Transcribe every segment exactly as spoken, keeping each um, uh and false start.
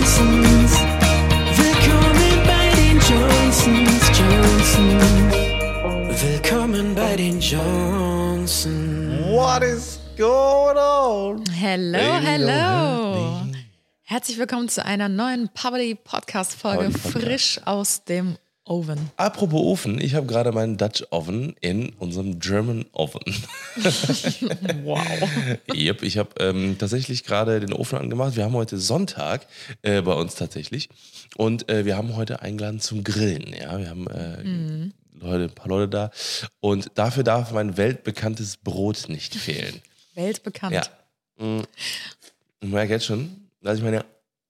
Johnsons. Willkommen bei den Johnsons, Johnsons. Willkommen bei den Johnsons. What is going on? Hello, hello. Herzlich willkommen zu einer neuen Puberty-Podcast-Folge, frisch aus dem Oven. Apropos Ofen, ich habe gerade meinen Dutch Oven in unserem German Oven. Wow. Yep, ich habe ähm, tatsächlich gerade den Ofen angemacht. Wir haben heute Sonntag äh, bei uns tatsächlich und äh, wir haben heute eingeladen zum Grillen. Ja, wir haben äh, mhm. Leute, ein paar Leute da und dafür darf mein weltbekanntes Brot nicht fehlen. Weltbekannt. Ja. Mhm. Ich merke jetzt schon, dass ich meine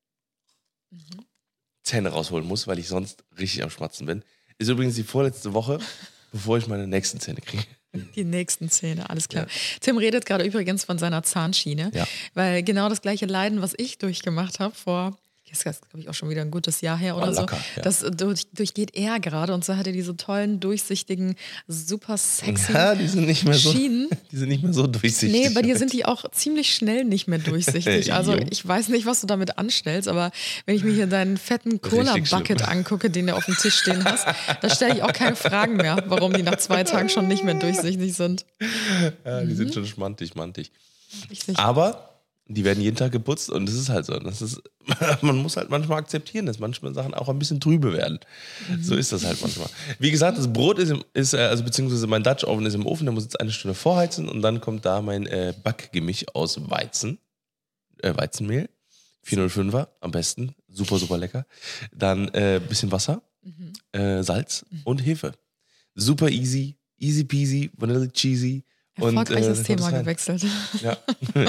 mhm. Zähne rausholen muss, weil ich sonst richtig am Schmatzen bin. Ist übrigens die vorletzte Woche, bevor ich meine nächsten Zähne kriege. Die nächsten Zähne, alles klar. Ja. Tim redet gerade übrigens von seiner Zahnschiene, ja. weil genau das gleiche Leiden, was ich durchgemacht habe vor, das ist glaube ich auch schon wieder ein gutes Jahr her oder oh, locker, so, ja. das durch, durchgeht er gerade und so hat er diese tollen, durchsichtigen, super sexy ja, die sind nicht mehr so, Schienen. Die sind nicht mehr so durchsichtig. Nee, bei dir sind die auch ziemlich schnell nicht mehr durchsichtig. Also ich weiß nicht, was du damit anstellst, aber wenn ich mir hier deinen fetten Cola-Bucket angucke, den du auf dem Tisch stehen hast, da stelle ich auch keine Fragen mehr, warum die nach zwei Tagen schon nicht mehr durchsichtig sind. Ja, die mhm. sind schon schmantig, mantig. Richtig. Aber die werden jeden Tag geputzt und das ist halt so. Das ist, man muss halt manchmal akzeptieren, dass manchmal Sachen auch ein bisschen trübe werden. Mhm. So ist das halt manchmal. Wie gesagt, das Brot ist, im, ist also beziehungsweise mein Dutch Oven ist im Ofen, der muss jetzt eine Stunde vorheizen und dann kommt da mein äh, Backgemisch aus Weizen, äh, Weizenmehl, vierhundertfünfer am besten, super, super lecker. Dann ein äh, bisschen Wasser, mhm. äh, Salz mhm. und Hefe. Super easy, easy peasy, vanilla cheesy. Erfolgreiches und, äh, Thema gewechselt. Ja.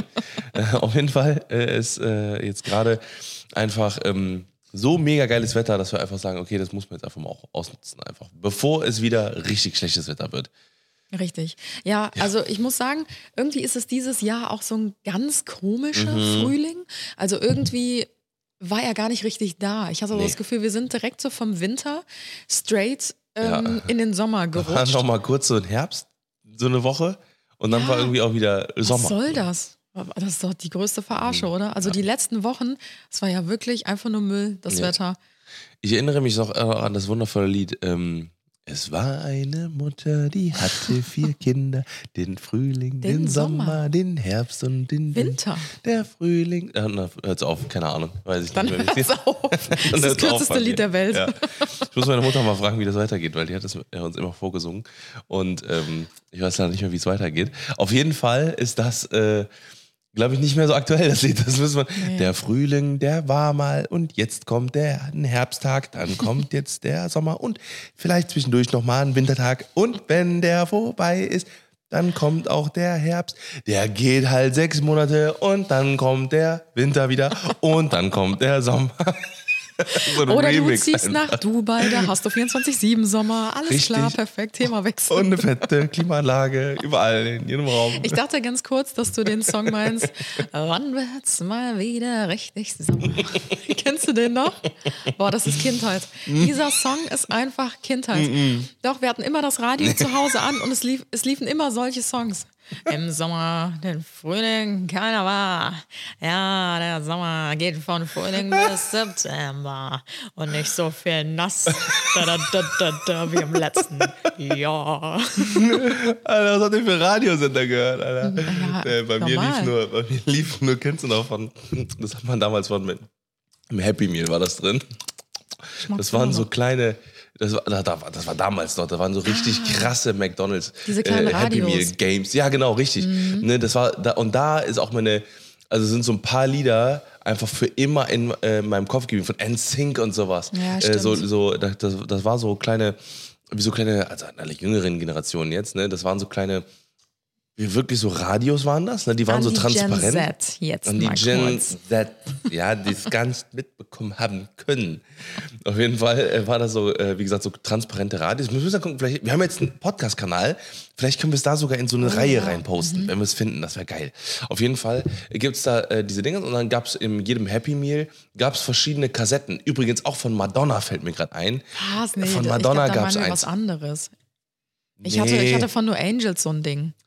Auf jeden Fall äh, ist äh, jetzt gerade einfach ähm, so mega geiles Wetter, dass wir einfach sagen, okay, das muss man jetzt einfach mal auch ausnutzen, einfach, bevor es wieder richtig schlechtes Wetter wird. Richtig. Ja, ja, also ich muss sagen, irgendwie ist es dieses Jahr auch so ein ganz komischer mhm. Frühling. Also irgendwie war er gar nicht richtig da. Ich hatte so nee. das Gefühl, wir sind direkt so vom Winter straight ähm, ja. in den Sommer gerutscht. War noch mal kurz so ein Herbst, so eine Woche. Und dann ja, war irgendwie auch wieder Sommer. Was soll das? Das ist doch die größte Verarsche, mhm. oder? Also ja. die letzten Wochen, es war ja wirklich einfach nur Müll, das ja. Wetter. Ich erinnere mich noch an das wundervolle Lied. Ähm, es war eine Mutter, die hatte vier Kinder. Den Frühling, den, den Sommer, Sommer, den Herbst und den Winter. Der Frühling. Äh, na, hört's auf, keine Ahnung. Weiß ich dann nicht mehr. Hört's auf. Das ist das kürzeste auf, Lied der Welt. Ja. Ich muss meine Mutter mal fragen, wie das weitergeht, weil die hat das uns immer vorgesungen. Und ähm, ich weiß leider nicht mehr, wie es weitergeht. Auf jeden Fall ist das, äh, glaube ich, nicht mehr so aktuell, das Lied. Das müssen wir. Ja, ja. Der Frühling, der war mal und jetzt kommt der ein Herbsttag, dann kommt jetzt der Sommer und vielleicht zwischendurch nochmal ein Wintertag. Und wenn der vorbei ist, dann kommt auch der Herbst. Der geht halt sechs Monate und dann kommt der Winter wieder und dann kommt der Sommer. So Oder Remix du ziehst einfach nach Dubai, da hast du vierundzwanzig sieben Sommer, alles Richtig. Klar, perfekt, Themawechsel. Und eine fette Klimaanlage, überall, in jedem Raum. Ich dachte ganz kurz, dass du den Song meinst, wann wird's mal wieder richtig Sommer? Kennst du den noch? Boah, das ist Kindheit. Dieser Song ist einfach Kindheit. Doch, wir hatten immer das Radio zu Hause an und es, lief, es liefen immer solche Songs. Im Sommer, den Frühling, keiner war. Ja, der Sommer geht von Frühling bis September. Und nicht so viel nass da, da, da, da, da, wie im letzten Jahr. Alter, was habt ihr für Radiosender gehört, Alter? Ja, äh, bei, mir lief nur, bei mir lief nur, kennst du noch von, das hat man damals von mit, im Happy Meal war das drin. Das waren so kleine, das war, das war damals noch, da waren so richtig ah, krasse McDonalds diese kleinen äh, Happy Radios. Meal Games. Ja, genau, richtig. Mhm. Ne, das war da, und da ist auch meine, also sind so ein paar Lieder einfach für immer in äh, meinem Kopf geblieben, von N Sync und sowas. Ja, äh, so, so, das, das war so kleine, wie so kleine, also alle jüngeren Generationen jetzt, ne, das waren so kleine, wie wirklich so Radios waren das, ne? Die waren An so die transparent. Gen Z jetzt An die mal Gen kurz. Z, ja, die es gar nicht mitbekommen haben können. Auf jeden Fall äh, war das so, äh, wie gesagt, so transparente Radios. Wir müssen da gucken, vielleicht, wir haben jetzt einen Podcast-Kanal, vielleicht können wir es da sogar in so eine oh, Reihe ja. reinposten, mhm. wenn wir es finden, das wäre geil. Auf jeden Fall gibt es da äh, diese Dinge und dann gab es in jedem Happy Meal gab's verschiedene Kassetten. Übrigens auch von Madonna fällt mir gerade ein. Was? Nee, von Madonna ich glaub, da gab es eins. Was anderes. Ich, nee. hatte, ich hatte von No Angels so ein Ding.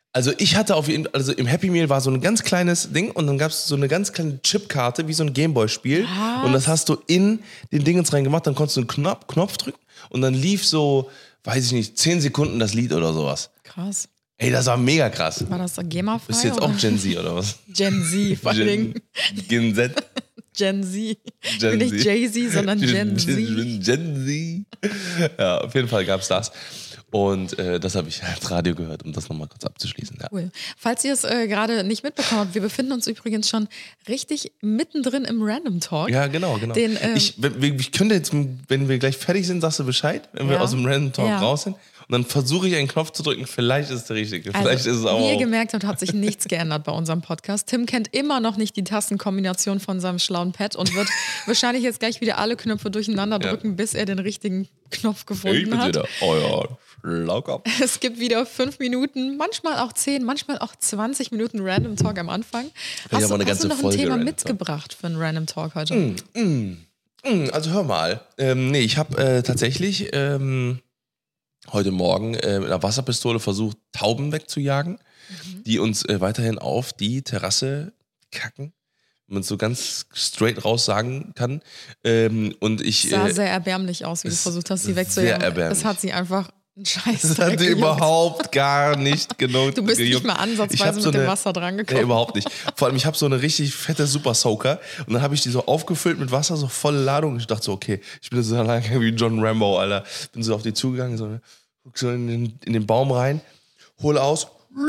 Also ich hatte auf jeden Fall, also im Happy Meal war so ein ganz kleines Ding und dann gab es so eine ganz kleine Chipkarte, wie so ein Gameboy-Spiel. Was? Und das hast du in den Dingens reingemacht, dann konntest du einen Knopf, Knopf drücken und dann lief so, weiß ich nicht, zehn Sekunden das Lied oder sowas. Krass. Ey, das war mega krass. War das GEMA-frei? Bist du jetzt oder? auch Gen Z oder was? Gen Z, vor allem. Gen, Gen Z. Gen Z. Gen Nicht Z. Jay-Z, sondern Gen Z. Gen, Gen Z. Ja, auf jeden Fall gab es das. Und äh, das habe ich als Radio gehört, um das nochmal kurz abzuschließen. Ja. Cool. Falls ihr es äh, gerade nicht mitbekommen habt, wir befinden uns übrigens schon richtig mittendrin im Random Talk. Ja, genau, genau. Den, ähm, ich, ich könnte jetzt, wenn wir gleich fertig sind, sagst du Bescheid, wenn wir Ja. aus dem Random Talk Ja. raus sind. Und dann versuche ich einen Knopf zu drücken, vielleicht ist es der richtige. Also, Vielleicht ist es auch. wie ihr gemerkt habt, hat sich nichts geändert bei unserem Podcast. Tim kennt immer noch nicht die Tastenkombination von seinem schlauen Pad und wird wahrscheinlich jetzt gleich wieder alle Knöpfe durcheinander Ja. drücken, bis er den richtigen Knopf ich gefunden bin hat. wieder euer Schlaukopf. Es gibt wieder fünf Minuten, manchmal auch zehn, manchmal auch zwanzig Minuten Random Talk am Anfang. Hast, aber du, eine hast ganze du noch ein Folge Thema Random mitgebracht für einen Random Talk heute? Mm, Also hör mal. Ähm, nee, ich habe äh, tatsächlich ähm, heute Morgen äh, mit einer Wasserpistole versucht, Tauben wegzujagen, Mhm. die uns äh, weiterhin auf die Terrasse kacken. Wenn man es so ganz straight raus sagen kann. Ähm, und ich. Sah äh, sehr erbärmlich aus, wie du ist versucht hast, sie sehr wegzujagen. erbärmlich. Es hat sie einfach einen Scheiß. Das hat die überhaupt gar nicht genug. Du bist gejuckt. nicht mal Ich ansatzweise hab mit so dem eine- Wasser dran gekommen. Nee, überhaupt nicht. Vor allem, ich habe so eine richtig fette Super Soaker und dann habe ich die so aufgefüllt mit Wasser, so volle Ladung. Ich dachte so, okay, ich bin so lange wie John Rambo, Alter. Bin so auf die zugegangen, so, ne, guck so in den, in den Baum rein, hole aus.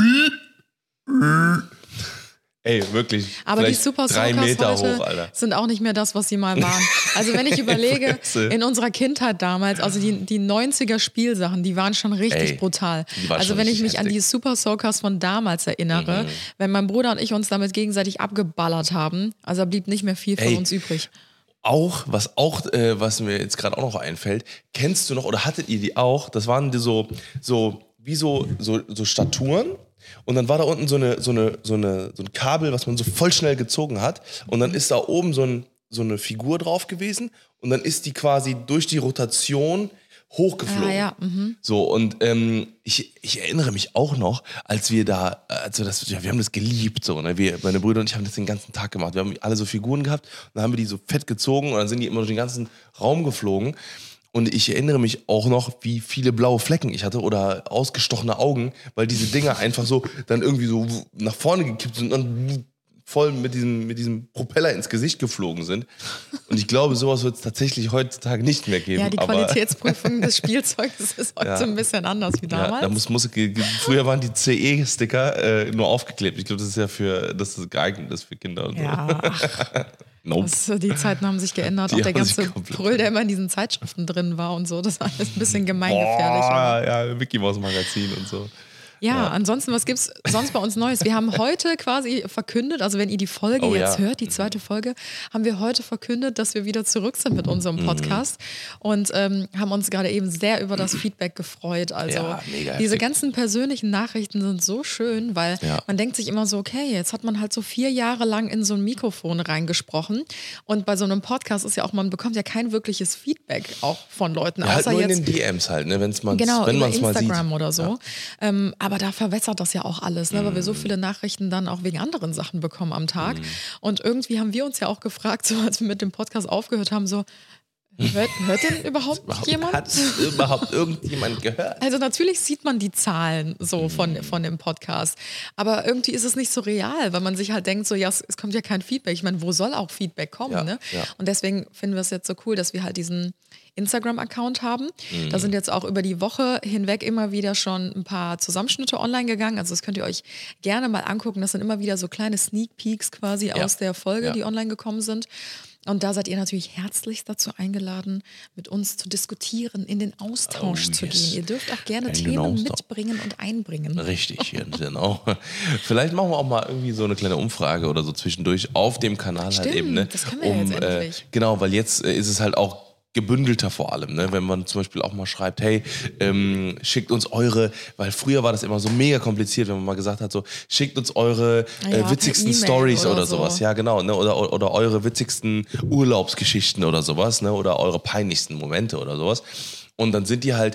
Ey, wirklich. Aber die vielleicht Super drei Soakers Meter heute hoch, Alter. sind auch nicht mehr das, was sie mal waren. Also wenn ich überlege, Fresse. in unserer Kindheit damals, also die, die neunziger Spielsachen, die waren schon richtig Ey, brutal. die waren Also schon wenn ich richtig mich an die heftig. Super Soakers von damals erinnere, Mhm. wenn mein Bruder und ich uns damit gegenseitig abgeballert haben, also da blieb nicht mehr viel von Ey. uns übrig. Auch, was auch, äh, was mir jetzt gerade auch noch einfällt, kennst du noch oder hattet ihr die auch? Das waren die so, so, wie so, so, so Statuen. Und dann war da unten so eine, so eine, so eine, so ein Kabel, was man so voll schnell gezogen hat. Und dann ist da oben so, ein, so eine Figur drauf gewesen. Und dann ist die quasi durch die Rotation hochgeflogen. Ah, ja, mhm. So, und ähm, ich, ich erinnere mich auch noch, als wir da, also das, ja, wir haben das geliebt, so, ne? Wir, meine Brüder und ich haben das den ganzen Tag gemacht. Wir haben alle so Figuren gehabt und dann haben wir die so fett gezogen und dann sind die immer durch den ganzen Raum geflogen. Und ich erinnere mich auch noch, wie viele blaue Flecken ich hatte oder ausgestochene Augen, weil diese Dinger einfach so dann irgendwie so nach vorne gekippt sind und dann voll mit diesem, mit diesem Propeller ins Gesicht geflogen sind. Und ich glaube, sowas wird es tatsächlich heutzutage nicht mehr geben. Ja, die aber Qualitätsprüfung des Spielzeugs ist heute Ja. ein bisschen anders wie ja, damals. da muss, muss, ge- ge- früher waren die C E-Sticker äh, nur aufgeklebt. Ich glaube, das ist ja für, dass das geeignet ist für Kinder und ja, ach, so. Nope. das, die Zeiten haben sich geändert. Die Auch der haben sich ganze komplett Brüll, der immer in diesen Zeitschriften drin war und so, das war alles ein bisschen gemeingefährlich. Boah, ja, Mickey Mouse Magazin und so. Ja, Ja. ansonsten, was gibt's sonst bei uns Neues? Wir haben heute quasi verkündet, also wenn ihr die Folge Oh, jetzt ja. hört, die zweite Folge, haben wir heute verkündet, dass wir wieder zurück sind mit unserem Mhm. Podcast und ähm, haben uns gerade eben sehr über das Feedback gefreut. Also Ja, mega diese heftig. ganzen persönlichen Nachrichten sind so schön, weil Ja. man denkt sich immer so, okay, jetzt hat man halt so vier Jahre lang in so ein Mikrofon reingesprochen und bei so einem Podcast ist ja auch, man bekommt ja kein wirkliches Feedback auch von Leuten, Ja, halt außer nur jetzt in den D Ms halt, ne, wenn's man's, Genau, wenn über man es mal sieht. Instagram oder so. Ähm, aber da verwässert das ja auch alles, ne? Weil wir so viele Nachrichten dann auch wegen anderen Sachen bekommen am Tag. Und irgendwie haben wir uns ja auch gefragt, so als wir mit dem Podcast aufgehört haben, so, hört, hört denn überhaupt jemand? Hat überhaupt irgendjemand gehört? Also natürlich sieht man die Zahlen so von, von dem Podcast, aber irgendwie ist es nicht so real, weil man sich halt denkt, so ja, es, es kommt ja kein Feedback. Ich meine, wo soll auch Feedback kommen? Ja, Ne? ja. Und deswegen finden wir es jetzt so cool, dass wir halt diesen Instagram-Account haben. Da sind jetzt auch über die Woche hinweg immer wieder schon ein paar Zusammenschnitte online gegangen. Also das könnt ihr euch gerne mal angucken. Das sind immer wieder so kleine Sneak Peeks quasi Ja. aus der Folge, Ja. die online gekommen sind. Und da seid ihr natürlich herzlichst dazu eingeladen, mit uns zu diskutieren, in den Austausch Oh, zu yes. gehen. Ihr dürft auch gerne In den Themen Austausch. mitbringen und einbringen. Richtig, ja, genau. Vielleicht machen wir auch mal irgendwie so eine kleine Umfrage oder so zwischendurch auf dem Kanal halt Stimmt, eben. Ne? das können wir ja jetzt äh, endlich. Genau, weil jetzt äh, ist es halt auch gebündelter vor allem, ne? Wenn man zum Beispiel auch mal schreibt, hey, ähm, schickt uns eure, weil früher war das immer so mega kompliziert, wenn man mal gesagt hat, so schickt uns eure Ja, äh, per witzigsten E-Mail Stories oder oder, so. sowas, ja genau, ne? oder, oder eure witzigsten Urlaubsgeschichten oder sowas, ne? Oder eure peinlichsten Momente oder sowas. Und dann sind die halt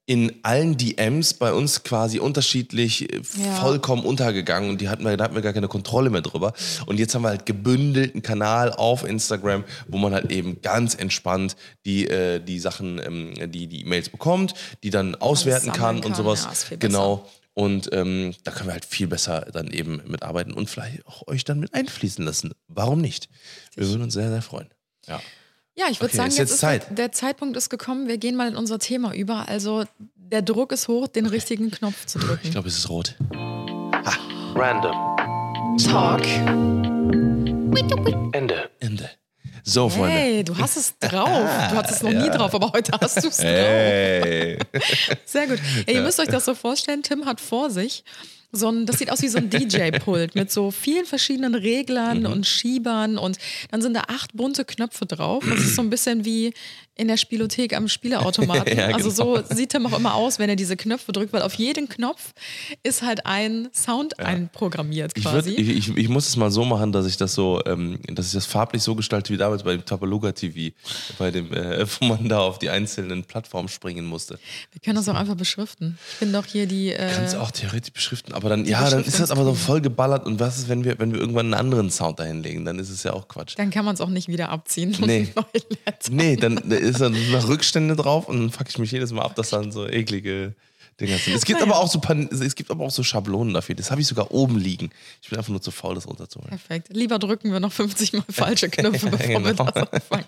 in allen D Ms bei uns quasi unterschiedlich Ja. vollkommen untergegangen und die hatten wir, da hatten wir gar keine Kontrolle mehr drüber. Und jetzt haben wir halt gebündelt einen Kanal auf Instagram, wo man halt eben ganz entspannt die, äh, die Sachen, ähm, die die E-Mails bekommt, die dann auswerten sammeln kann, und kann. sowas. Ja, ist viel besser. Genau. Und ähm, da können wir halt viel besser dann eben mitarbeiten und vielleicht auch euch dann mit einfließen lassen. Warum nicht? Wir würden uns sehr, sehr freuen. Ja. Ja, ich würde Okay, sagen, ist jetzt jetzt ist Zeit. der Zeitpunkt ist gekommen. Wir gehen mal in unser Thema über. Also der Druck ist hoch, den richtigen Knopf zu drücken. Ich glaube, es ist rot. Ha, random. Talk. Ende. Ende. So, Freunde. Hey, du hast es drauf. Du hattest es noch nie drauf, aber heute hast du es drauf. Hey. Sehr gut. Ja, ihr müsst euch das so vorstellen, Tim hat vor sich so ein, das sieht aus wie so ein D J-Pult mit so vielen verschiedenen Reglern Mhm. und Schiebern und dann sind da acht bunte Knöpfe drauf. Das ist so ein bisschen wie in der Spielothek am Spieleautomaten. Ja, Also so genau. sieht Tim auch immer aus, wenn er diese Knöpfe drückt, weil auf jeden Knopf ist halt ein Sound einprogrammiert Ich, würd, quasi. ich, ich, ich muss es mal so machen, dass ich das so, ähm, dass ich das farblich so gestalte wie damals bei dem Tapaluga T V, bei dem, äh, wo man da auf die einzelnen Plattformen springen musste. Wir können das auch einfach beschriften. Ich bin doch hier die... Äh, Kannst du auch theoretisch beschriften, aber dann, ja, dann ist das aber so voll geballert und was ist, wenn wir, wenn wir irgendwann einen anderen Sound dahinlegen, dann ist es ja auch Quatsch. dann kann man es auch nicht wieder abziehen. und Nee. neu letzen. Nee, dann ist dann noch Rückstände drauf und dann fuck ich mich jedes Mal ab, dass dann so eklige Dinger sind. Es gibt Naja. aber auch so Pan- es gibt aber auch so Schablonen dafür. Das habe ich sogar oben liegen. Ich bin einfach nur zu faul, das runterzuholen. Perfekt. Lieber drücken wir noch fünfzig Mal falsche Knöpfe, bevor wir Genau. das anfangen.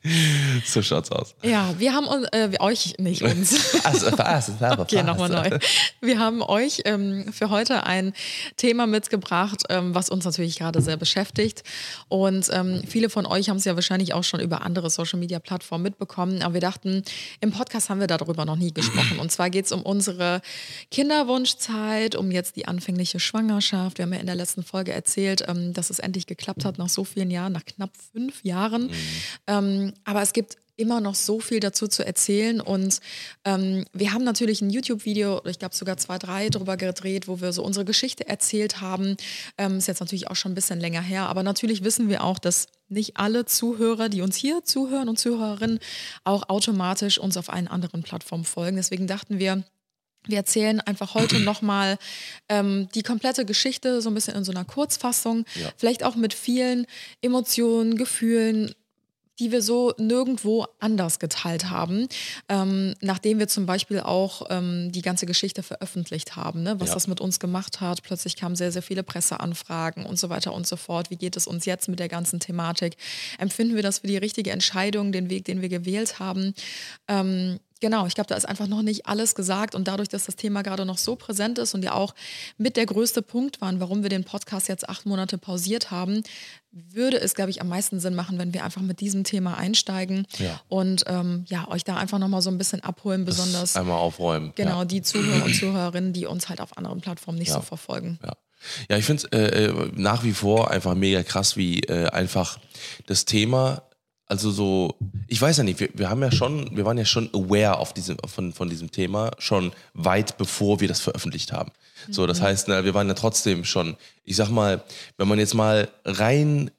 So schaut's aus. Ja, wir haben uns, äh, euch, nicht uns. Also, was? Okay, nochmal neu. Wir haben euch ähm, für heute ein Thema mitgebracht, ähm, was uns natürlich gerade sehr beschäftigt. Und ähm, viele von euch haben es ja wahrscheinlich auch schon über andere Social-Media-Plattformen mitbekommen. Aber wir dachten, im Podcast haben wir darüber noch nie gesprochen. Und zwar geht es um unsere Kinderwunschzeit, um jetzt die anfängliche Schwangerschaft. Wir haben ja in der letzten Folge erzählt, ähm, dass es endlich geklappt hat nach so vielen Jahren, nach knapp fünf Jahren. Mhm. Ähm, aber es gibt immer noch so viel dazu zu erzählen und ähm, wir haben natürlich ein YouTube-Video, ich glaube sogar zwei, drei drüber gedreht, wo wir so unsere Geschichte erzählt haben. Ähm, ist jetzt natürlich auch schon ein bisschen länger her, aber natürlich wissen wir auch, dass nicht alle Zuhörer, die uns hier zuhören und Zuhörerinnen, auch automatisch uns auf einen anderen Plattformen folgen. Deswegen dachten wir, wir erzählen einfach heute nochmal ähm, die komplette Geschichte, so ein bisschen in so einer Kurzfassung, Ja. vielleicht auch mit vielen Emotionen, Gefühlen, die wir so nirgendwo anders geteilt haben, ähm, nachdem wir zum Beispiel auch ähm, die ganze Geschichte veröffentlicht haben, ne? was Ja. das mit uns gemacht hat. Plötzlich kamen sehr, sehr viele Presseanfragen und so weiter und so fort. Wie geht es uns jetzt mit der ganzen Thematik? Empfinden wir das für die richtige Entscheidung, den Weg, den wir gewählt haben? Ähm, Genau, ich glaube, da ist einfach noch nicht alles gesagt und dadurch, dass das Thema gerade noch so präsent ist und ja auch mit der größte Punkt waren, warum wir den Podcast jetzt acht Monate pausiert haben, würde es, glaube ich, am meisten Sinn machen, wenn wir einfach mit diesem Thema einsteigen Ja. und ähm, ja, euch da einfach nochmal so ein bisschen abholen, besonders Einmal aufräumen. genau Ja. die Zuhörer und Zuhörerinnen, die uns halt auf anderen Plattformen nicht Ja. so verfolgen. Ja. Ja, ich finde es äh, äh, nach wie vor einfach mega krass, wie äh, einfach das Thema, also so, ich weiß ja nicht, wir, wir haben ja schon, wir waren ja schon aware auf diesem, von, von diesem Thema, schon weit bevor wir das veröffentlicht haben. So, das heißt, ne, wir waren ja trotzdem schon, ich sag mal, wenn man jetzt mal rein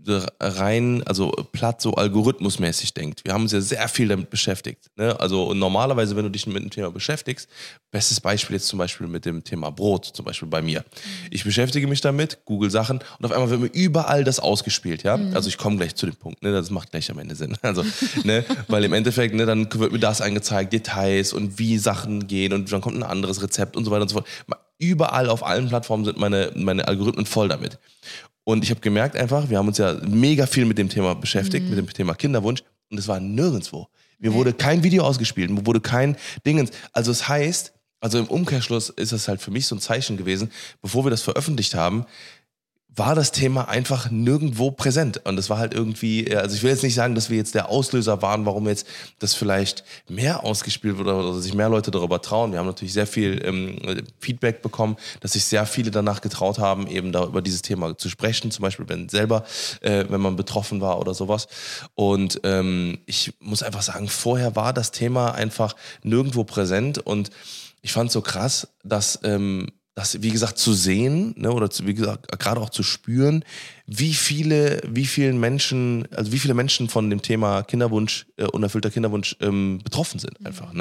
rein, also platt so algorithmusmäßig denkt. Wir haben uns ja sehr viel damit beschäftigt. Ne? Also und normalerweise, wenn du dich mit dem Thema beschäftigst, bestes Beispiel jetzt zum Beispiel mit dem Thema Brot, zum Beispiel bei mir. Ich beschäftige mich damit, google Sachen und auf einmal wird mir überall das ausgespielt. Ja? Mhm. Also ich komme gleich zu dem Punkt, ne? Das macht gleich am Ende Sinn. Also, ne? Weil im Endeffekt, ne, dann wird mir das angezeigt, Details und wie Sachen gehen und dann kommt ein anderes Rezept und so weiter und so fort. Überall auf allen Plattformen sind meine, meine Algorithmen voll damit. Und ich habe gemerkt einfach, wir haben uns ja mega viel mit dem Thema beschäftigt, mhm. mit dem Thema Kinderwunsch und es war nirgendwo. Mir wurde kein Video ausgespielt, mir wurde kein Dingens. Also es heißt, also im Umkehrschluss ist es halt für mich so ein Zeichen gewesen, bevor wir das veröffentlicht haben, war das Thema einfach nirgendwo präsent. Und das war halt irgendwie, also ich will jetzt nicht sagen, dass wir jetzt der Auslöser waren, warum jetzt das vielleicht mehr ausgespielt wurde oder sich mehr Leute darüber trauen. Wir haben natürlich sehr viel ähm, Feedback bekommen, dass sich sehr viele danach getraut haben, eben da über dieses Thema zu sprechen, zum Beispiel wenn selber, äh, wenn man betroffen war oder sowas. Und ähm, ich muss einfach sagen, vorher war das Thema einfach nirgendwo präsent und ich fand es so krass, dass ähm, das, wie gesagt, zu sehen, ne, oder zu, wie gesagt, gerade auch zu spüren, wie viele, wie vielen Menschen, also wie viele Menschen von dem Thema Kinderwunsch, äh, unerfüllter Kinderwunsch ähm, betroffen sind einfach, ne?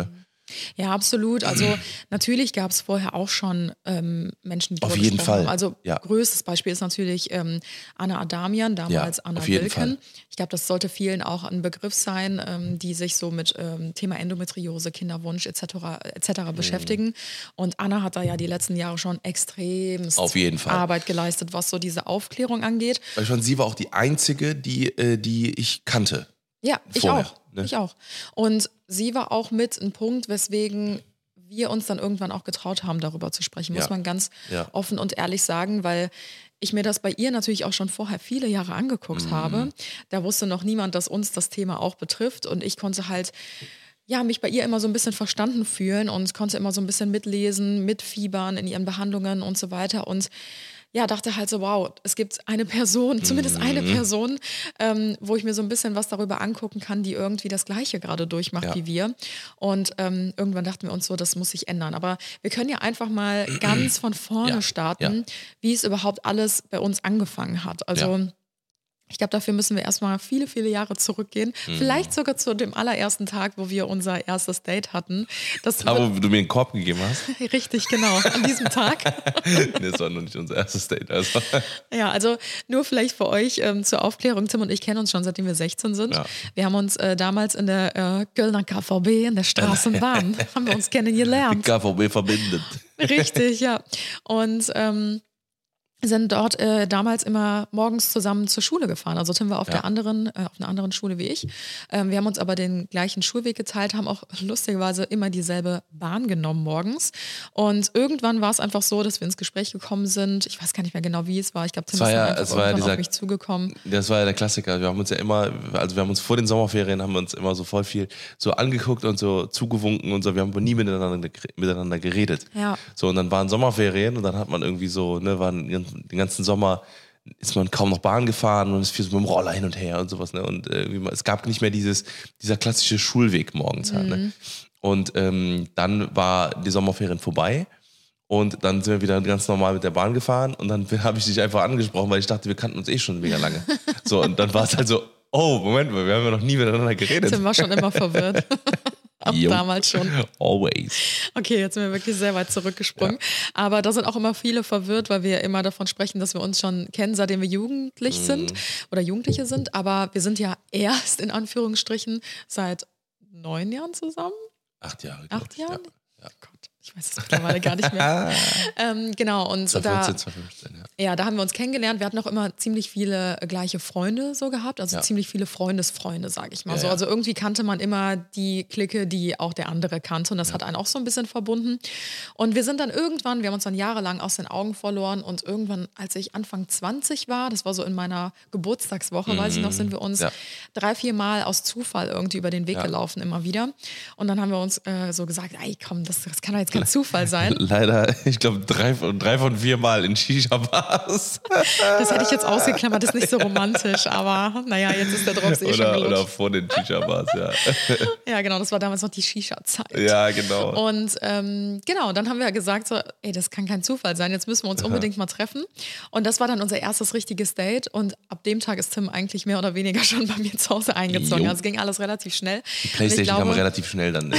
Ja, absolut. Also natürlich gab es vorher auch schon ähm, Menschen, die Auf darüber jeden gesprochen Fall. haben. Also Ja. größtes Beispiel ist natürlich ähm, Anna Adamian, damals Ja, Anna auf jeden Wilken. Fall. Ich glaube, das sollte vielen auch ein Begriff sein, ähm, die sich so mit ähm, Thema Endometriose, Kinderwunsch et cetera et cetera Mhm. beschäftigen. Und Anna hat da ja die letzten Jahre schon extrem Auf jeden Fall. Arbeit geleistet, was so diese Aufklärung angeht. Weil schon sie war auch die einzige, die, äh, die ich kannte. Ja, ich Vorher, auch. ne? Ich auch. Und sie war auch mit ein Punkt, weswegen wir uns dann irgendwann auch getraut haben, darüber zu sprechen, muss Ja. man ganz Ja. offen und ehrlich sagen, weil ich mir das bei ihr natürlich auch schon vorher viele Jahre angeguckt Mhm. habe. Da wusste noch niemand, dass uns das Thema auch betrifft und ich konnte halt ja, mich bei ihr immer so ein bisschen verstanden fühlen und konnte immer so ein bisschen mitlesen, mitfiebern in ihren Behandlungen und so weiter und ja, dachte halt so, wow, es gibt eine Person, zumindest eine Person, ähm, wo ich mir so ein bisschen was darüber angucken kann, die irgendwie das Gleiche gerade durchmacht Ja. wie wir. Und ähm, irgendwann dachten wir uns so, das muss sich ändern. Aber wir können ja einfach mal ganz von vorne Ja, starten, ja. wie es überhaupt alles bei uns angefangen hat. Also Ja. ich glaube, dafür müssen wir erstmal viele, viele Jahre zurückgehen. Mhm. Vielleicht sogar zu dem allerersten Tag, wo wir unser erstes Date hatten. Das Da, wo du mir den Korb gegeben hast. Richtig, genau, an diesem Tag. Nee, das war noch nicht unser erstes Date. Also. Ja, also nur vielleicht für euch ähm, zur Aufklärung. Tim und ich kennen uns schon, seitdem wir sechzehn sind. Ja. Wir haben uns äh, damals in der äh, Kölner K V B, in der Straßenbahn, haben wir uns Die kennengelernt. K V B verbindet. Richtig, ja. Und ähm, sind dort äh, damals immer morgens zusammen zur Schule gefahren. Also Tim war auf Ja. der anderen, äh, auf einer anderen Schule wie ich. Ähm, wir haben uns aber den gleichen Schulweg geteilt, haben auch lustigerweise immer dieselbe Bahn genommen morgens. Und irgendwann war es einfach so, dass wir ins Gespräch gekommen sind. Ich weiß gar nicht mehr genau, wie es war. Ich glaube, Tim Es war ist ja- dann einfach es war ja irgendwann dieser- auf mich zugekommen. Das war ja der Klassiker. Wir haben uns ja immer, also wir haben uns vor den Sommerferien, haben wir uns immer so voll viel so angeguckt und so zugewunken und so. Wir haben aber nie miteinander, miteinander geredet. Ja. So, und dann waren Sommerferien und dann hat man irgendwie so, ne, waren den ganzen Sommer ist man kaum noch Bahn gefahren und ist viel so mit dem Roller hin und her und sowas, ne? Und äh, irgendwie mal- es gab nicht mehr dieses, dieser klassische Schulweg morgens halt, ne? Und ähm, dann war die Sommerferien vorbei. Und dann sind wir wieder ganz normal mit der Bahn gefahren und dann habe ich dich einfach angesprochen, weil ich dachte, wir kannten uns eh schon mega lange. So, und dann war es halt so, oh, Moment mal, wir haben ja noch nie miteinander geredet. Tim war schon immer verwirrt. Auch Jo. damals schon. Always. Okay, jetzt sind wir wirklich sehr weit zurückgesprungen. Aber da sind auch immer viele verwirrt, weil wir immer davon sprechen, dass wir uns schon kennen, seitdem wir jugendlich sind oder Jugendliche sind. Aber wir sind ja erst in Anführungsstrichen seit neun Jahren zusammen. Acht Jahre, glaub Acht ich, Jahren? Ja. Ja. Gott, ich weiß es mittlerweile gar nicht mehr. ähm, genau, und da, zwanzig vierzehn, zwanzig fünfzehn, ja. ja, da haben wir uns kennengelernt. Wir hatten auch immer ziemlich viele äh, gleiche Freunde so gehabt, also Ja. ziemlich viele Freundesfreunde, sage ich mal Ja, so. ja. Also irgendwie kannte man immer die Clique, die auch der andere kannte und das hat einen auch so ein bisschen verbunden. Und wir sind dann irgendwann, wir haben uns dann jahrelang aus den Augen verloren und irgendwann, als ich Anfang zwanzig war, das war so in meiner Geburtstagswoche, weiß ich noch, sind wir uns Ja. drei, vier Mal aus Zufall irgendwie über den Weg Ja. gelaufen, immer wieder. Und dann haben wir uns äh, so gesagt, ey komm, das, das kann doch jetzt kein Zufall sein. Leider, ich glaube, drei, von- drei von vier Mal in Shisha-Bars. Das hätte ich jetzt ausgeklammert, das ist nicht so romantisch, aber naja, jetzt ist der Drops eh schon Oder, gelutscht. oder vor den Shisha-Bars, ja. Ja, genau, das war damals noch die Shisha-Zeit. Ja, genau. Und ähm, genau, dann haben wir gesagt, so, ey, das kann kein Zufall sein, jetzt müssen wir uns unbedingt mal treffen. Und das war dann unser erstes richtiges Date und ab dem Tag ist Tim eigentlich mehr oder weniger schon bei mir zu Hause eingezogen. Jo. Also es ging alles relativ schnell. Die Und Playstation ich kam glaube, relativ schnell dann.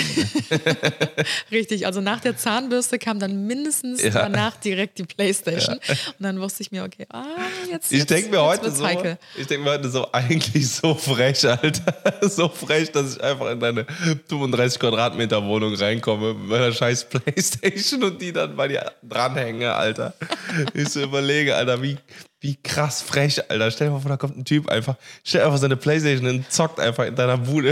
richtig, also nach der Zahnbürste kam dann mindestens Ja. danach direkt die Playstation. Und dann wusste ich mir, okay, ah, jetzt Ich jetzt- denke mir jetzt heute wird's so, heikel. ich denke mir heute so, eigentlich so frech, Alter. So frech, dass ich einfach in deine fünfunddreißig Quadratmeter Wohnung reinkomme mit meiner scheiß Playstation und die dann bei dir dranhänge, Alter. Ich so überlege, Alter, wie, wie krass frech, Alter. Stell dir mal vor, da kommt ein Typ einfach, stellt einfach seine Playstation und zockt einfach in deiner Bude.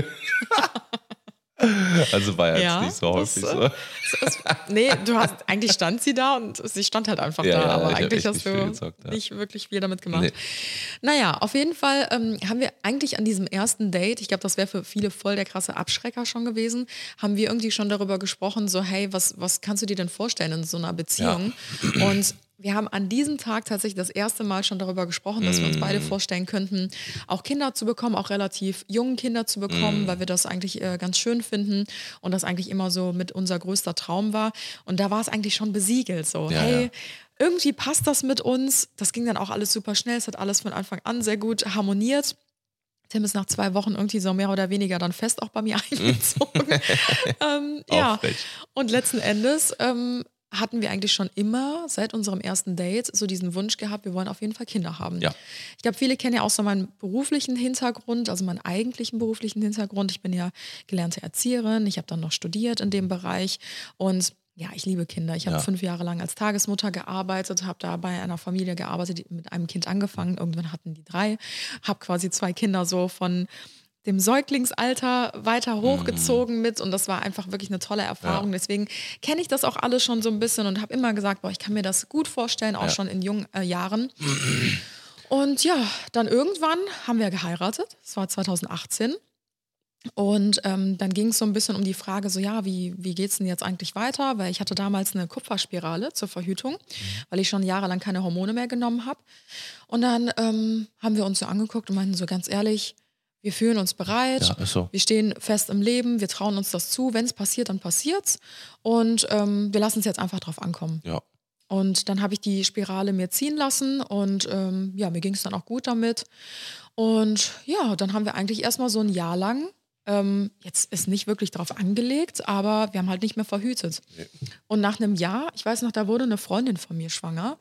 Also war ja, Ja, jetzt nicht so häufig das, so. äh, das ist, nee, du hast, eigentlich stand sie da und sie stand halt einfach Ja, da, ja, aber ich hab eigentlich echt hast nicht du viel gezockt, ja. nicht wirklich viel damit gemacht. Nee. Naja, auf jeden Fall ähm, haben wir eigentlich an diesem ersten Date, ich glaube, das wäre für viele voll der krasse Abschrecker schon gewesen, haben wir irgendwie schon darüber gesprochen, so hey, was, was kannst du dir denn vorstellen in so einer Beziehung? Und wir haben an diesem Tag tatsächlich das erste Mal schon darüber gesprochen, dass wir uns beide vorstellen könnten, auch Kinder zu bekommen, auch relativ jungen Kinder zu bekommen, weil wir das eigentlich äh, ganz schön finden und das eigentlich immer so mit unser größter Traum war. Und da war es eigentlich schon besiegelt, so Ja, hey, ja. irgendwie passt das mit uns. Das ging dann auch alles super schnell, es hat alles von Anfang an sehr gut harmoniert. Tim ist nach zwei Wochen irgendwie so mehr oder weniger dann fest auch bei mir eingezogen. ähm, ja, und letzten Endes ähm, hatten wir eigentlich schon immer seit unserem ersten Date so diesen Wunsch gehabt, wir wollen auf jeden Fall Kinder haben. Ja. Ich glaube, viele kennen ja auch so meinen beruflichen Hintergrund, also meinen eigentlichen beruflichen Hintergrund. Ich bin ja gelernte Erzieherin, ich habe dann noch studiert in dem Bereich und ja, ich liebe Kinder. Ich habe Ja. fünf Jahre lang als Tagesmutter gearbeitet, habe da bei einer Familie gearbeitet, die mit einem Kind angefangen. Irgendwann hatten die drei, habe quasi zwei Kinder so von dem Säuglingsalter weiter hochgezogen mit und das war einfach wirklich eine tolle Erfahrung. Ja. Deswegen kenne ich das auch alles schon so ein bisschen und habe immer gesagt, boah, ich kann mir das gut vorstellen, auch Ja. schon in jungen äh, Jahren. Und ja, dann irgendwann haben wir geheiratet. Das war zwanzig achtzehn. Und ähm, dann ging es so ein bisschen um die Frage, so ja, wie, wie geht es denn jetzt eigentlich weiter? Weil ich hatte damals eine Kupferspirale zur Verhütung, mhm. weil ich schon jahrelang keine Hormone mehr genommen habe. Und dann ähm, haben wir uns so angeguckt und meinten so ganz ehrlich, wir fühlen uns bereit, Ja, ist so. wir stehen fest im Leben, wir trauen uns das zu. Wenn es passiert, dann passiert's. Und ähm, wir lassen es jetzt einfach drauf ankommen. Ja. Und dann habe ich die Spirale mir ziehen lassen und ähm, ja, mir ging es dann auch gut damit. Und ja, dann haben wir eigentlich erstmal so ein Jahr lang, ähm, jetzt ist nicht wirklich drauf angelegt, aber wir haben halt nicht mehr verhütet. Nee. Und nach einem Jahr, ich weiß noch, da wurde eine Freundin von mir schwanger.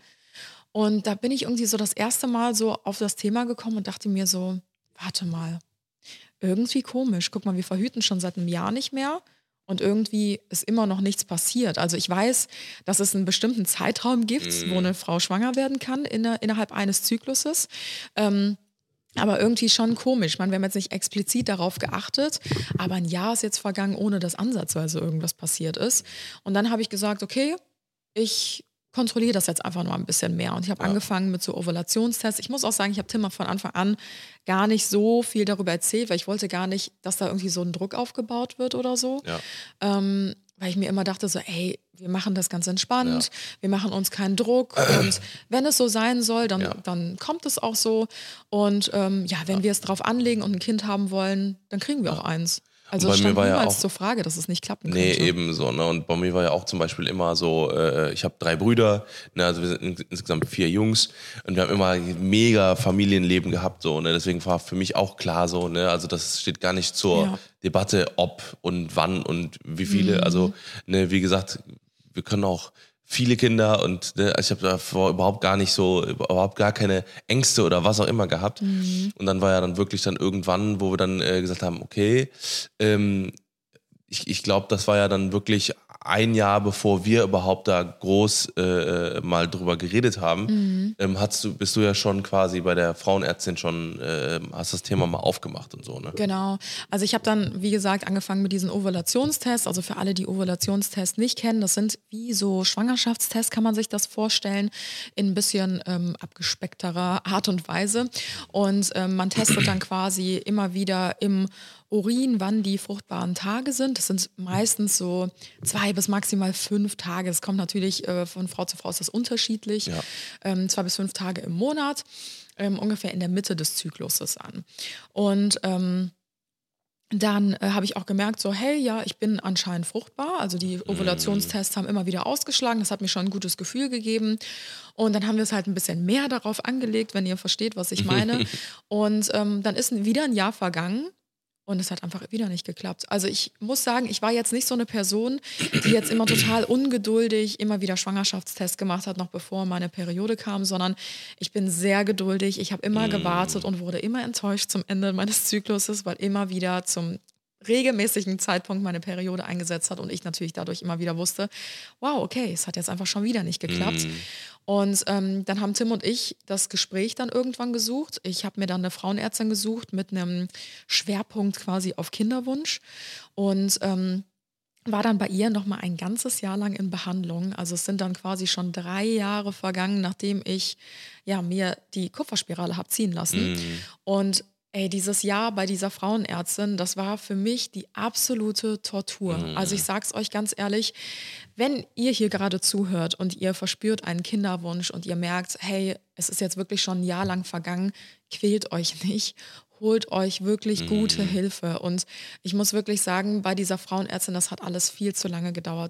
Und da bin ich irgendwie so das erste Mal so auf das Thema gekommen und dachte mir so, warte mal, irgendwie komisch. Guck mal, wir verhüten schon seit einem Jahr nicht mehr. Und irgendwie ist immer noch nichts passiert. Also ich weiß, dass es einen bestimmten Zeitraum gibt, mm. wo eine Frau schwanger werden kann in der, innerhalb eines Zykluses. Ähm, aber irgendwie schon komisch. Ich meine, wir haben jetzt nicht explizit darauf geachtet, aber ein Jahr ist jetzt vergangen, ohne dass ansatzweise irgendwas passiert ist. Und dann habe ich gesagt, okay, ich kontrolliere das jetzt einfach noch ein bisschen mehr. Und ich habe ja. angefangen mit so Ovulationstests. Ich muss auch sagen, ich habe Tim von Anfang an gar nicht so viel darüber erzählt, weil ich wollte gar nicht, dass da irgendwie so ein Druck aufgebaut wird oder so. Ja. Ähm, weil ich mir immer dachte so, ey, wir machen das ganz entspannt, ja. wir machen uns keinen Druck und wenn es so sein soll, dann, ja. dann kommt es auch so. Und ähm, ja, wenn ja. wir es drauf anlegen und ein Kind haben wollen, dann kriegen wir ja. auch eins. Also es stand niemals ja auch, zur Frage, dass es nicht klappen nee, könnte. Nee, ebenso. Ne? Und bei mir war ja auch zum Beispiel immer so, äh, ich habe drei Brüder, ne? Also wir sind in, insgesamt vier Jungs und wir haben immer mega Familienleben gehabt. So, ne? Deswegen war für mich auch klar so, ne? Also das steht gar nicht zur ja. Debatte, ob und wann und wie viele. Mhm. Also ne, wie gesagt, wir können auch viele Kinder und ne, ich habe davor überhaupt gar nicht so, überhaupt gar keine Ängste oder was auch immer gehabt. Mhm. Und dann war ja dann wirklich dann irgendwann, wo wir dann äh, gesagt haben, okay, ähm, ich, ich glaube, das war ja dann wirklich ein Jahr, bevor wir überhaupt da groß äh, mal drüber geredet haben, mhm. ähm, hast du, bist du ja schon quasi bei der Frauenärztin schon, äh, hast das Thema mal aufgemacht und so, ne? Genau. Also ich habe dann, wie gesagt, angefangen mit diesen Ovulationstests. Also für alle, die Ovulationstests nicht kennen, das sind wie so Schwangerschaftstests, kann man sich das vorstellen, in ein bisschen ähm, abgespeckterer Art und Weise. Und ähm, man testet dann quasi immer wieder im Urin, wann die fruchtbaren Tage sind. Das sind meistens so zwei bis maximal fünf Tage. Das kommt natürlich äh, von Frau zu Frau, ist das unterschiedlich. Ja. Ähm, zwei bis fünf Tage im Monat, ähm, ungefähr in der Mitte des Zykluses an. Und ähm, dann äh, habe ich auch gemerkt, so hey, ja, ich bin anscheinend fruchtbar. Also die Ovulationstests haben immer wieder ausgeschlagen. Das hat mir schon ein gutes Gefühl gegeben. Und dann haben wir es halt ein bisschen mehr darauf angelegt, wenn ihr versteht, was ich meine. Und ähm, dann ist wieder ein Jahr vergangen. Und es hat einfach wieder nicht geklappt. Also ich muss sagen, ich war jetzt nicht so eine Person, die jetzt immer total ungeduldig immer wieder Schwangerschaftstests gemacht hat, noch bevor meine Periode kam, sondern ich bin sehr geduldig. Ich habe immer gewartet und wurde immer enttäuscht zum Ende meines Zykluses, weil immer wieder zum regelmäßigen Zeitpunkt meine Periode eingesetzt hat und ich natürlich dadurch immer wieder wusste, wow, okay, es hat jetzt einfach schon wieder nicht geklappt. Mm. Und ähm, dann haben Tim und ich das Gespräch dann irgendwann gesucht. Ich habe mir dann eine Frauenärztin gesucht mit einem Schwerpunkt quasi auf Kinderwunsch und ähm, war dann bei ihr nochmal ein ganzes Jahr lang in Behandlung. Also es sind dann quasi schon drei Jahre vergangen, nachdem ich ja, mir die Kupferspirale habe ziehen lassen. Mm. Und ey, dieses Jahr bei dieser Frauenärztin, das war für mich die absolute Tortur. Mhm. Also ich sag's euch ganz ehrlich, wenn ihr hier gerade zuhört und ihr verspürt einen Kinderwunsch und ihr merkt, hey, es ist jetzt wirklich schon ein Jahr lang vergangen, quält euch nicht, holt euch wirklich mhm. gute Hilfe. Und ich muss wirklich sagen, bei dieser Frauenärztin, das hat alles viel zu lange gedauert. Wir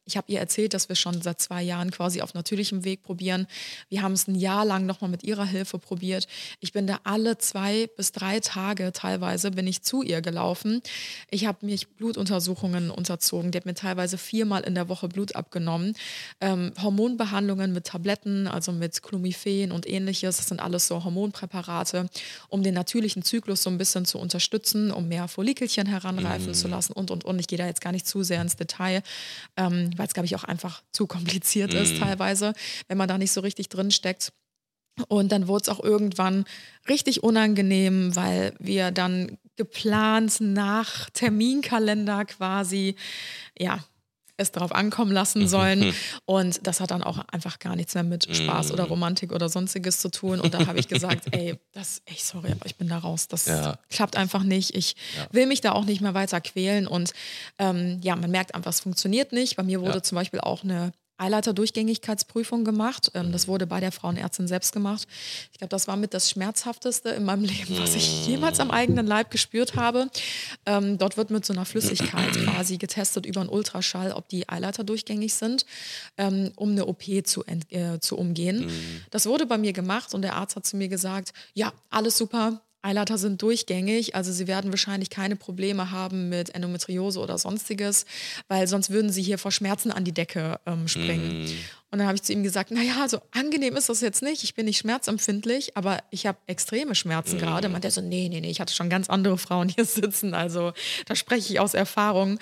ich habe ihr erzählt, dass wir schon seit zwei Jahren quasi auf natürlichem Weg probieren. Wir haben es ein Jahr lang nochmal mit ihrer Hilfe probiert. Ich bin da alle zwei bis drei Tage teilweise bin ich zu ihr gelaufen. Ich habe mich Blutuntersuchungen unterzogen. Die hat mir teilweise viermal in der Woche Blut abgenommen. Ähm, Hormonbehandlungen mit Tabletten, also mit Clomiphen und ähnliches. Das sind alles so Hormonpräparate, um den natürlichen Zyklus so ein bisschen zu unterstützen, um mehr Follikelchen heranreifen mm. zu lassen und, und, und. Ich gehe da jetzt gar nicht zu sehr ins Detail, ähm, weil es, glaube ich, auch einfach zu kompliziert mm. ist teilweise, wenn man da nicht so richtig drin steckt. Und dann wurde es auch irgendwann richtig unangenehm, weil wir dann geplant nach Terminkalender quasi, ja, es darauf ankommen lassen sollen. Und das hat dann auch einfach gar nichts mehr mit Spaß oder Romantik oder sonstiges zu tun. Und da habe ich gesagt, ey, das, ey, sorry, aber ich bin da raus. Das ja. klappt einfach nicht. Ich ja. will mich da auch nicht mehr weiter quälen. Und ähm, ja, man merkt einfach, es funktioniert nicht. Bei mir wurde ja. zum Beispiel auch eine Eileiter-Durchgängigkeitsprüfung gemacht. Ähm, das wurde bei der Frauenärztin selbst gemacht. Ich glaube, das war mit das Schmerzhafteste in meinem Leben, was ich jemals am eigenen Leib gespürt habe. Ähm, dort wird mit so einer Flüssigkeit quasi getestet über einen Ultraschall, ob die Eileiter durchgängig sind, ähm, um eine O P zu, ent- äh, zu umgehen. Mhm. Das wurde bei mir gemacht und der Arzt hat zu mir gesagt, ja, alles super, Eileiter sind durchgängig, also sie werden wahrscheinlich keine Probleme haben mit Endometriose oder sonstiges, weil sonst würden sie hier vor Schmerzen an die Decke ähm, springen. Mm. Und dann habe ich zu ihm gesagt, naja, so angenehm ist das jetzt nicht, ich bin nicht schmerzempfindlich, aber ich habe extreme Schmerzen mm. gerade. Und der so, nee, nee, nee, ich hatte schon ganz andere Frauen hier sitzen, also da spreche ich aus Erfahrung.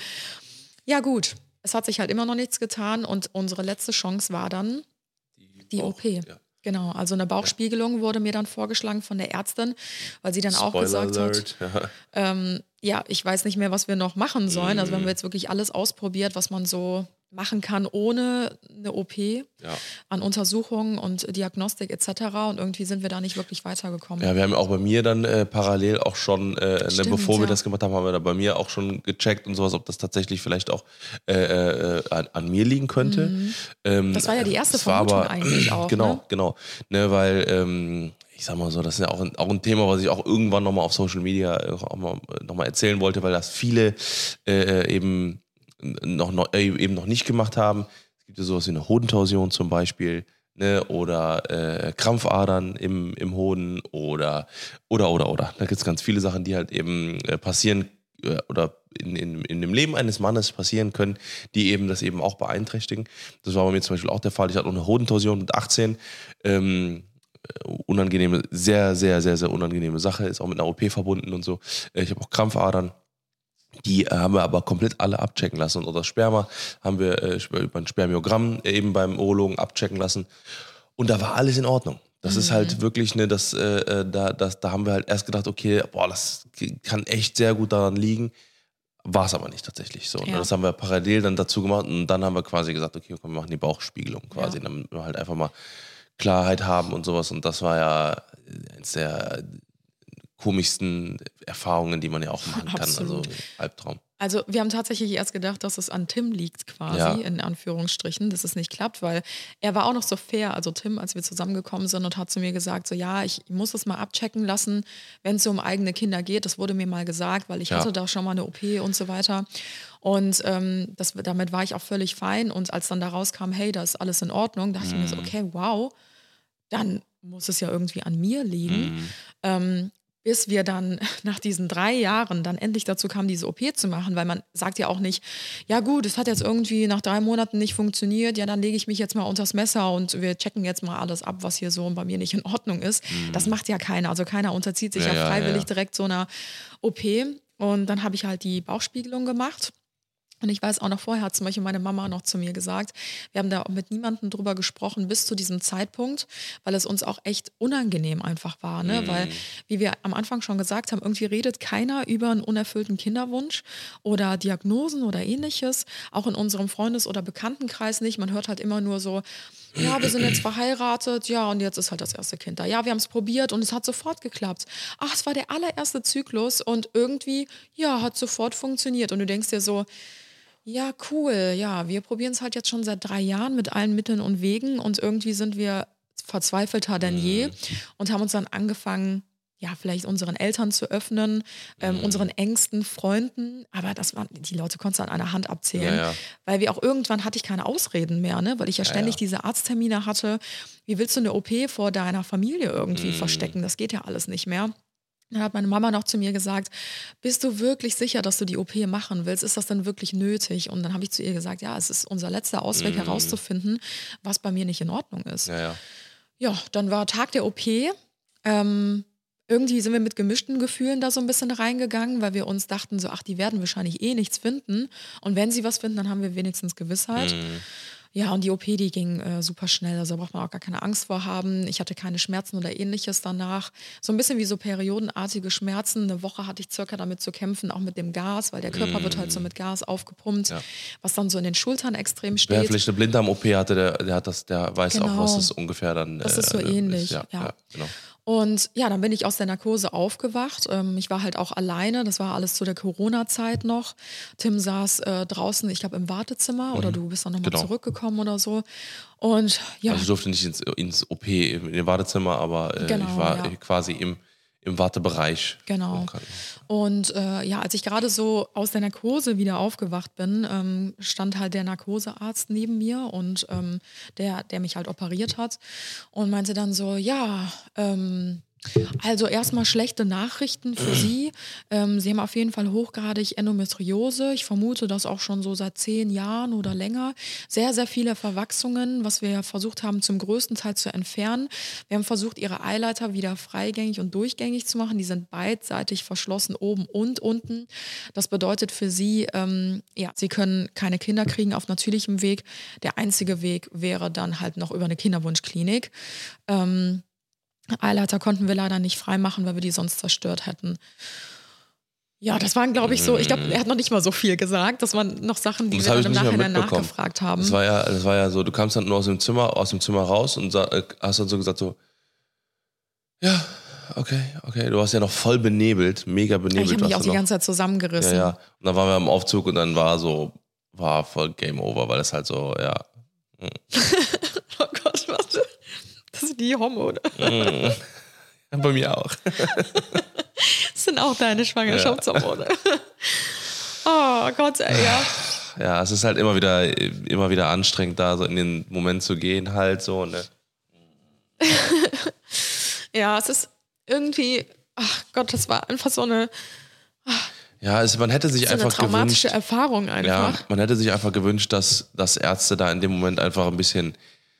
Ja gut, es hat sich halt immer noch nichts getan und unsere letzte Chance war dann die, die O P. Ja. Genau, also eine Bauchspiegelung wurde mir dann vorgeschlagen von der Ärztin, weil sie dann Spoiler auch gesagt Alert. hat, ja. Ähm, ja, ich weiß nicht mehr, was wir noch machen sollen. Mm. Also wir haben jetzt wirklich alles ausprobiert, was man so machen kann ohne eine O P, ja. an Untersuchungen und Diagnostik et cetera. Und irgendwie sind wir da nicht wirklich weitergekommen. Ja, wir haben auch bei mir dann äh, parallel auch schon, äh, Stimmt, ne, bevor ja. wir das gemacht haben, haben wir da bei mir auch schon gecheckt und sowas, ob das tatsächlich vielleicht auch äh, äh, an, an mir liegen könnte. Mhm. Ähm, das war ja die erste Vermutung aber, eigentlich auch. Genau, ne? genau. Ne, weil ähm, ich sag mal so, das ist ja auch ein, auch ein Thema, was ich auch irgendwann nochmal auf Social Media auch mal, noch mal erzählen wollte, weil das viele äh, eben Noch, noch, äh, eben noch nicht gemacht haben. Es gibt ja sowas wie eine Hodentorsion zum Beispiel, ne? Oder äh, Krampfadern im, im Hoden oder oder oder oder. Da gibt es ganz viele Sachen, die halt eben äh, passieren äh, oder in, in, in dem Leben eines Mannes passieren können, die eben das eben auch beeinträchtigen. Das war bei mir zum Beispiel auch der Fall. Ich hatte auch eine Hodentorsion mit achtzehn. Ähm, unangenehme, sehr, sehr, sehr, sehr unangenehme Sache. Ist auch mit einer O P verbunden und so. Ich habe auch Krampfadern. Die äh, haben wir aber komplett alle abchecken lassen. Und das Sperma haben wir äh, über ein Spermiogramm eben beim Urologen abchecken lassen. Und da war alles in Ordnung. Das mhm. ist halt wirklich, ne, das, äh, da, das, da haben wir halt erst gedacht, okay, boah, das kann echt sehr gut daran liegen. War es aber nicht tatsächlich so. Ja. Das haben wir parallel dann dazu gemacht und dann haben wir quasi gesagt, okay, komm, wir machen die Bauchspiegelung quasi, ja. damit wir halt einfach mal Klarheit haben und sowas. Und das war ja eins der komischsten Erfahrungen, die man ja auch machen kann. Absolut. Also Albtraum. Also wir haben tatsächlich erst gedacht, dass es an Tim liegt quasi, ja. in Anführungsstrichen, dass es nicht klappt, weil er war auch noch so fair, also Tim, als wir zusammengekommen sind und hat zu mir gesagt, so ja, ich muss es mal abchecken lassen, wenn es so um eigene Kinder geht. Das wurde mir mal gesagt, weil ich ja. hatte da schon mal eine O P und so weiter. Und ähm, das, damit war ich auch völlig fein. Und als dann da rauskam, hey, da ist alles in Ordnung, dachte mm. ich mir so, okay, wow, dann muss es ja irgendwie an mir liegen. Mm. Ähm, bis wir dann nach diesen drei Jahren dann endlich dazu kamen, diese O P zu machen, weil man sagt ja auch nicht, ja gut, es hat jetzt irgendwie nach drei Monaten nicht funktioniert, ja dann lege ich mich jetzt mal unters Messer und wir checken jetzt mal alles ab, was hier so bei mir nicht in Ordnung ist. Mhm. Das macht ja keiner, also keiner unterzieht sich ja, ja freiwillig ja, ja. direkt so einer O P und dann habe ich halt die Bauchspiegelung gemacht. Und ich weiß auch noch, vorher hat zum Beispiel meine Mama noch zu mir gesagt, wir haben da mit niemandem drüber gesprochen bis zu diesem Zeitpunkt, weil es uns auch echt unangenehm einfach war, ne? Mm. Weil, wie wir am Anfang schon gesagt haben, irgendwie redet keiner über einen unerfüllten Kinderwunsch oder Diagnosen oder ähnliches, auch in unserem Freundes- oder Bekanntenkreis nicht. Man hört halt immer nur so, ja, wir sind jetzt verheiratet, ja, und jetzt ist halt das erste Kind da. Ja, wir haben es probiert und es hat sofort geklappt. Ach, es war der allererste Zyklus und irgendwie, ja, hat sofort funktioniert. Und du denkst dir so, ja, cool, ja, wir probieren es halt jetzt schon seit drei Jahren mit allen Mitteln und Wegen und irgendwie sind wir verzweifelter denn je und haben uns dann angefangen, ja, vielleicht unseren Eltern zu öffnen, ähm, Mhm. unseren engsten Freunden. Aber das waren, die Leute konntest du an einer Hand abzählen. Ja, ja. Weil wir auch irgendwann hatte ich keine Ausreden mehr, ne? Weil ich ja ständig ja. diese Arzttermine hatte. Wie willst du eine O P vor deiner Familie irgendwie Mhm. verstecken? Das geht ja alles nicht mehr. Dann hat meine Mama noch zu mir gesagt, bist du wirklich sicher, dass du die O P machen willst? Ist das denn wirklich nötig? Und dann habe ich zu ihr gesagt, ja, es ist unser letzter Ausweg Mhm. herauszufinden, was bei mir nicht in Ordnung ist. Ja, ja. Ja, dann war Tag der O P. Ähm, irgendwie sind wir mit gemischten Gefühlen da so ein bisschen reingegangen, weil wir uns dachten so, ach, die werden wahrscheinlich eh nichts finden. Und wenn sie was finden, dann haben wir wenigstens Gewissheit. Mhm. Ja, und die O P, die ging äh, super schnell. Also da braucht man auch gar keine Angst vor haben. Ich hatte keine Schmerzen oder ähnliches danach. So ein bisschen wie so periodenartige Schmerzen. Eine Woche hatte ich circa damit zu kämpfen, auch mit dem Gas, weil der Körper Mm. wird halt so mit Gas aufgepumpt, Ja. was dann so in den Schultern extrem Wer steht. vielleicht eine Blinddarm-O P hatte, der, der hat das, der weiß auch, Genau. was das ungefähr dann Das ist so äh, ähnlich, Ja, ja. ja, genau. Und ja, dann bin ich aus der Narkose aufgewacht. Ähm, ich war halt auch alleine. Das war alles zu der Corona-Zeit noch. Tim saß äh, draußen, ich glaube, im Wartezimmer oder du bist dann nochmal Genau. zurückgekommen oder so. Und ja, Also ich durfte nicht ins, ins O P, in den Wartezimmer, aber äh, Genau, ich war ja. äh, quasi im, im Wartebereich. Genau. im Krankenhaus. Und äh, ja, als ich gerade so aus der Narkose wieder aufgewacht bin, ähm, stand halt der Narkosearzt neben mir und ähm, der, der mich halt operiert hat und meinte dann so, ja, ähm, also erstmal schlechte Nachrichten für Sie. Ähm, Sie haben auf jeden Fall hochgradig Endometriose. Ich vermute das auch schon so seit zehn Jahren oder länger. Sehr, sehr viele Verwachsungen, was wir ja versucht haben, zum größten Teil zu entfernen. Wir haben versucht, Ihre Eileiter wieder freigängig und durchgängig zu machen. Die sind beidseitig verschlossen, oben und unten. Das bedeutet für Sie, ähm, ja, Sie können keine Kinder kriegen auf natürlichem Weg. Der einzige Weg wäre dann halt noch über eine Kinderwunschklinik. Ähm, Eileiter konnten wir leider nicht freimachen, weil wir die sonst zerstört hätten. Ja, das waren, glaube ich, so, ich glaube, er hat noch nicht mal so viel gesagt. Das waren noch Sachen, die Das wir habe dann ich im nicht mehr Nachhinein mitbekommen. nachgefragt haben. Das war ja, das war ja so, du kamst dann nur aus dem Zimmer, aus dem Zimmer raus und sa- äh, hast dann so gesagt so, ja, okay, okay. Du warst ja noch voll benebelt, mega benebelt. ich habe mich warst auch du die noch. ganze Zeit zusammengerissen. Ja, ja. Und dann waren wir im Aufzug und dann war so, war voll Game Over, weil das halt so, ja. Oh Gott, warte. Das sind die Homo, oder? Bei mir auch. Das sind auch deine Schwangerschaftshormone. Oh Gott, ey, ja. Ja, es ist halt immer wieder, immer wieder anstrengend, da so in den Moment zu gehen, halt so, ne? Ja, es ist irgendwie, ach Gott, das war einfach so eine, Ja, es, man hätte sich so eine einfach traumatische gewünscht. Erfahrung Ja, einfach. man hätte sich einfach gewünscht, dass, dass Ärzte da in dem Moment einfach ein bisschen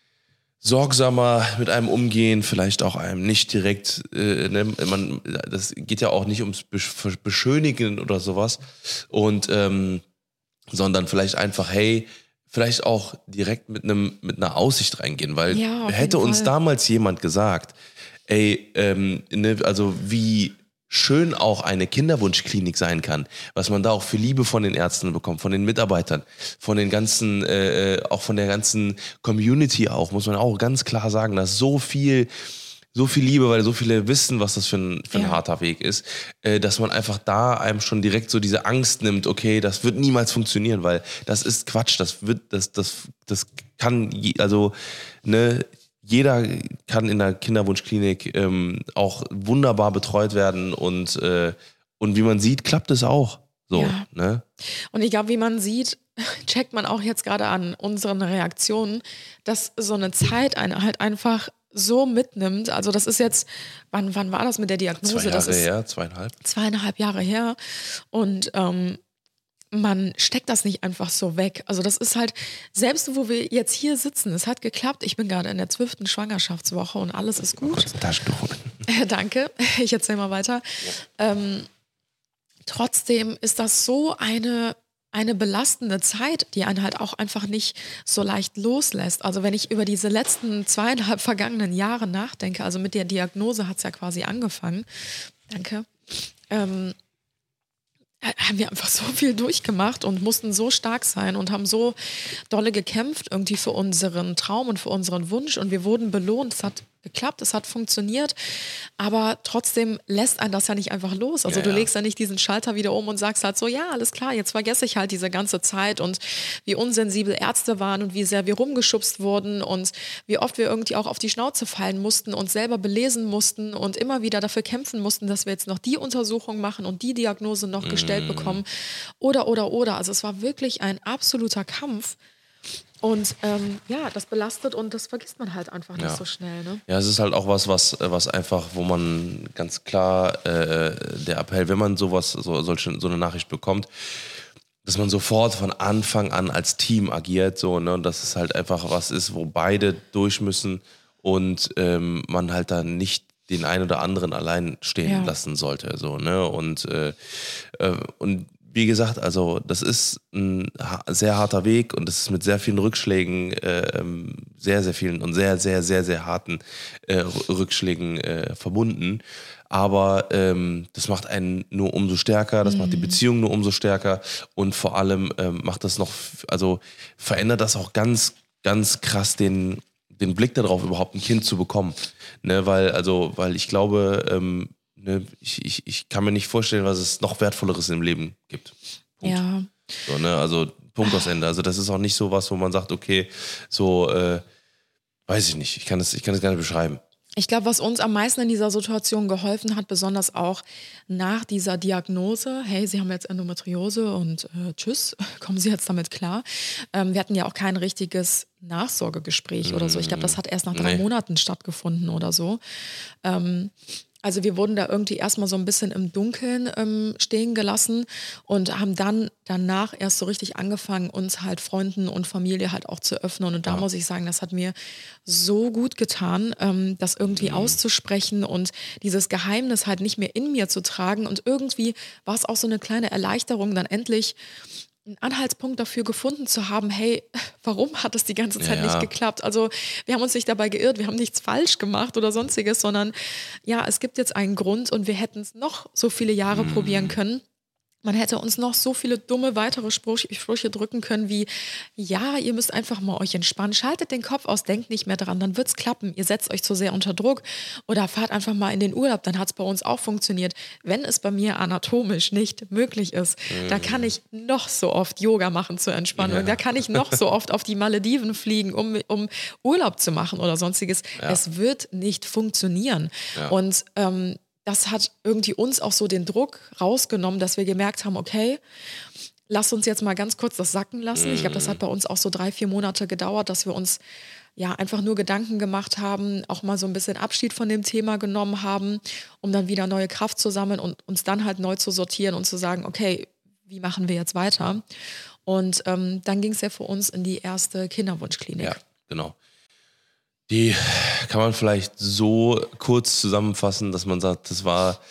sorgsamer mit einem umgehen, vielleicht auch einem nicht direkt, äh, ne, man, das geht ja auch nicht ums Besch- Beschönigen oder sowas, und ähm, sondern vielleicht einfach, hey, vielleicht auch direkt mit einem mit einer Aussicht reingehen, weil Ja, auf hätte jeden uns Fall. damals jemand gesagt, ey, ähm, ne, also wie schön auch eine Kinderwunschklinik sein kann, was man da auch für Liebe von den Ärzten bekommt, von den Mitarbeitern, von den ganzen, äh, auch von der ganzen Community auch, muss man auch ganz klar sagen, dass so viel, so viel Liebe, weil so viele wissen, was das für ein, für ein Ja. harter Weg ist, äh, dass man einfach da einem schon direkt so diese Angst nimmt, okay, das wird niemals funktionieren, weil das ist Quatsch, das wird, das, das, das kann, je, also, ne, jeder kann in der Kinderwunschklinik ähm, auch wunderbar betreut werden und, äh, und wie man sieht, klappt es auch. So, Ja. ne? Und ich glaube, wie man sieht, checkt man auch jetzt gerade an unseren Reaktionen, dass so eine Zeit einen halt einfach so mitnimmt. Also das ist jetzt, wann, wann war das mit der Diagnose? Zwei das Jahre ist her, zweieinhalb. zweieinhalb Jahre her. Und ähm, man steckt das nicht einfach so weg. Also das ist halt, selbst wo wir jetzt hier sitzen, es hat geklappt. Ich bin gerade in der zwölften Schwangerschaftswoche und alles ist gut. Kurz ein Taschentuch. Danke, ich erzähle mal weiter. Ähm, trotzdem ist das so eine, eine belastende Zeit, die einen halt auch einfach nicht so leicht loslässt. Also wenn ich über diese letzten zweieinhalb vergangenen Jahre nachdenke, also mit der Diagnose hat es ja quasi angefangen. Danke. Ähm, haben wir einfach so viel durchgemacht und mussten so stark sein und haben so dolle gekämpft irgendwie für unseren Traum und für unseren Wunsch und wir wurden belohnt. Es hat geklappt, es hat funktioniert, aber trotzdem lässt einen das ja nicht einfach los. Also Ja, du ja. legst ja nicht diesen Schalter wieder um und sagst halt so, ja, alles klar, jetzt vergesse ich halt diese ganze Zeit und wie unsensibel Ärzte waren und wie sehr wir rumgeschubst wurden und wie oft wir irgendwie auch auf die Schnauze fallen mussten und selber belesen mussten und immer wieder dafür kämpfen mussten, dass wir jetzt noch die Untersuchung machen und die Diagnose noch gestellt bekommen oder, oder, oder. Also es war wirklich ein absoluter Kampf. Und ähm, ja, das belastet und das vergisst man halt einfach nicht Ja. so schnell. Ne? Ja, es ist halt auch was, was, was einfach, wo man ganz klar äh, der Appell, wenn man sowas, so, solche, so eine Nachricht bekommt, dass man sofort von Anfang an als Team agiert, so, ne, und dass es halt einfach was ist, wo beide durch müssen und ähm, man halt dann nicht den einen oder anderen allein stehen Ja. lassen sollte, so, ne, und äh, äh, und wie gesagt, also das ist ein ha- sehr harter Weg und das ist mit sehr vielen Rückschlägen, äh, ähm, sehr, sehr vielen und sehr, sehr, sehr, sehr harten äh, R- Rückschlägen äh, verbunden. Aber ähm, das macht einen nur umso stärker, das macht die Beziehung nur umso stärker und vor allem ähm, macht das noch, f- also verändert das auch ganz, ganz krass den, den Blick darauf, überhaupt ein Kind zu bekommen. Ne, weil, also, weil ich glaube, ähm, ne, ich, ich, ich kann mir nicht vorstellen, was es noch Wertvolleres im Leben gibt. Punkt. Ja, So, ne, also Punkt aus Ende. Also das ist auch nicht so was, wo man sagt, okay, so, äh, weiß ich nicht, ich kann es ich kann es gar nicht beschreiben. ich glaube, was uns am meisten in dieser Situation geholfen hat, besonders auch nach dieser Diagnose, hey, Sie haben jetzt Endometriose und äh, tschüss, kommen Sie jetzt damit klar. Ähm, wir hatten ja auch kein richtiges Nachsorgegespräch oder so. Ich glaube, das hat erst nach drei Nee. Monaten stattgefunden oder so. Ähm, also wir wurden da irgendwie erstmal so ein bisschen im Dunkeln ähm, stehen gelassen und haben dann danach erst so richtig angefangen, uns halt Freunden und Familie halt auch zu öffnen. Und da muss ich sagen, das hat mir so gut getan, ähm, das irgendwie auszusprechen und dieses Geheimnis halt nicht mehr in mir zu tragen. Und irgendwie war es auch so eine kleine Erleichterung, dann endlich einen Anhaltspunkt dafür gefunden zu haben, hey, warum hat es die ganze Zeit Ja, nicht ja. geklappt? Also wir haben uns nicht dabei geirrt, wir haben nichts falsch gemacht oder sonstiges, sondern ja, es gibt jetzt einen Grund und wir hätten es noch so viele Jahre Mhm. probieren können. Man hätte uns noch so viele dumme weitere Sprüche, Sprüche drücken können wie, ja, ihr müsst einfach mal euch entspannen, schaltet den Kopf aus, denkt nicht mehr dran, dann wird's klappen. Ihr setzt euch zu sehr unter Druck oder fahrt einfach mal in den Urlaub, dann hat's bei uns auch funktioniert. Wenn es bei mir anatomisch nicht möglich ist, da kann ich noch so oft Yoga machen zur Entspannung, Ja. da kann ich noch so oft auf die Malediven fliegen, um, um Urlaub zu machen oder sonstiges. Ja. Es wird nicht funktionieren. Ja. Und ähm, das hat irgendwie uns auch so den Druck rausgenommen, dass wir gemerkt haben, okay, lass uns jetzt mal ganz kurz das sacken lassen. Ich glaube, das hat bei uns auch so drei, vier Monate gedauert, dass wir uns ja einfach nur Gedanken gemacht haben, auch mal so ein bisschen Abschied von dem Thema genommen haben, um dann wieder neue Kraft zu sammeln und uns dann halt neu zu sortieren und zu sagen, okay, wie machen wir jetzt weiter? Und ähm, dann ging es ja für uns in die erste Kinderwunschklinik. Ja, genau. Die kann man vielleicht so kurz zusammenfassen, dass man sagt, das war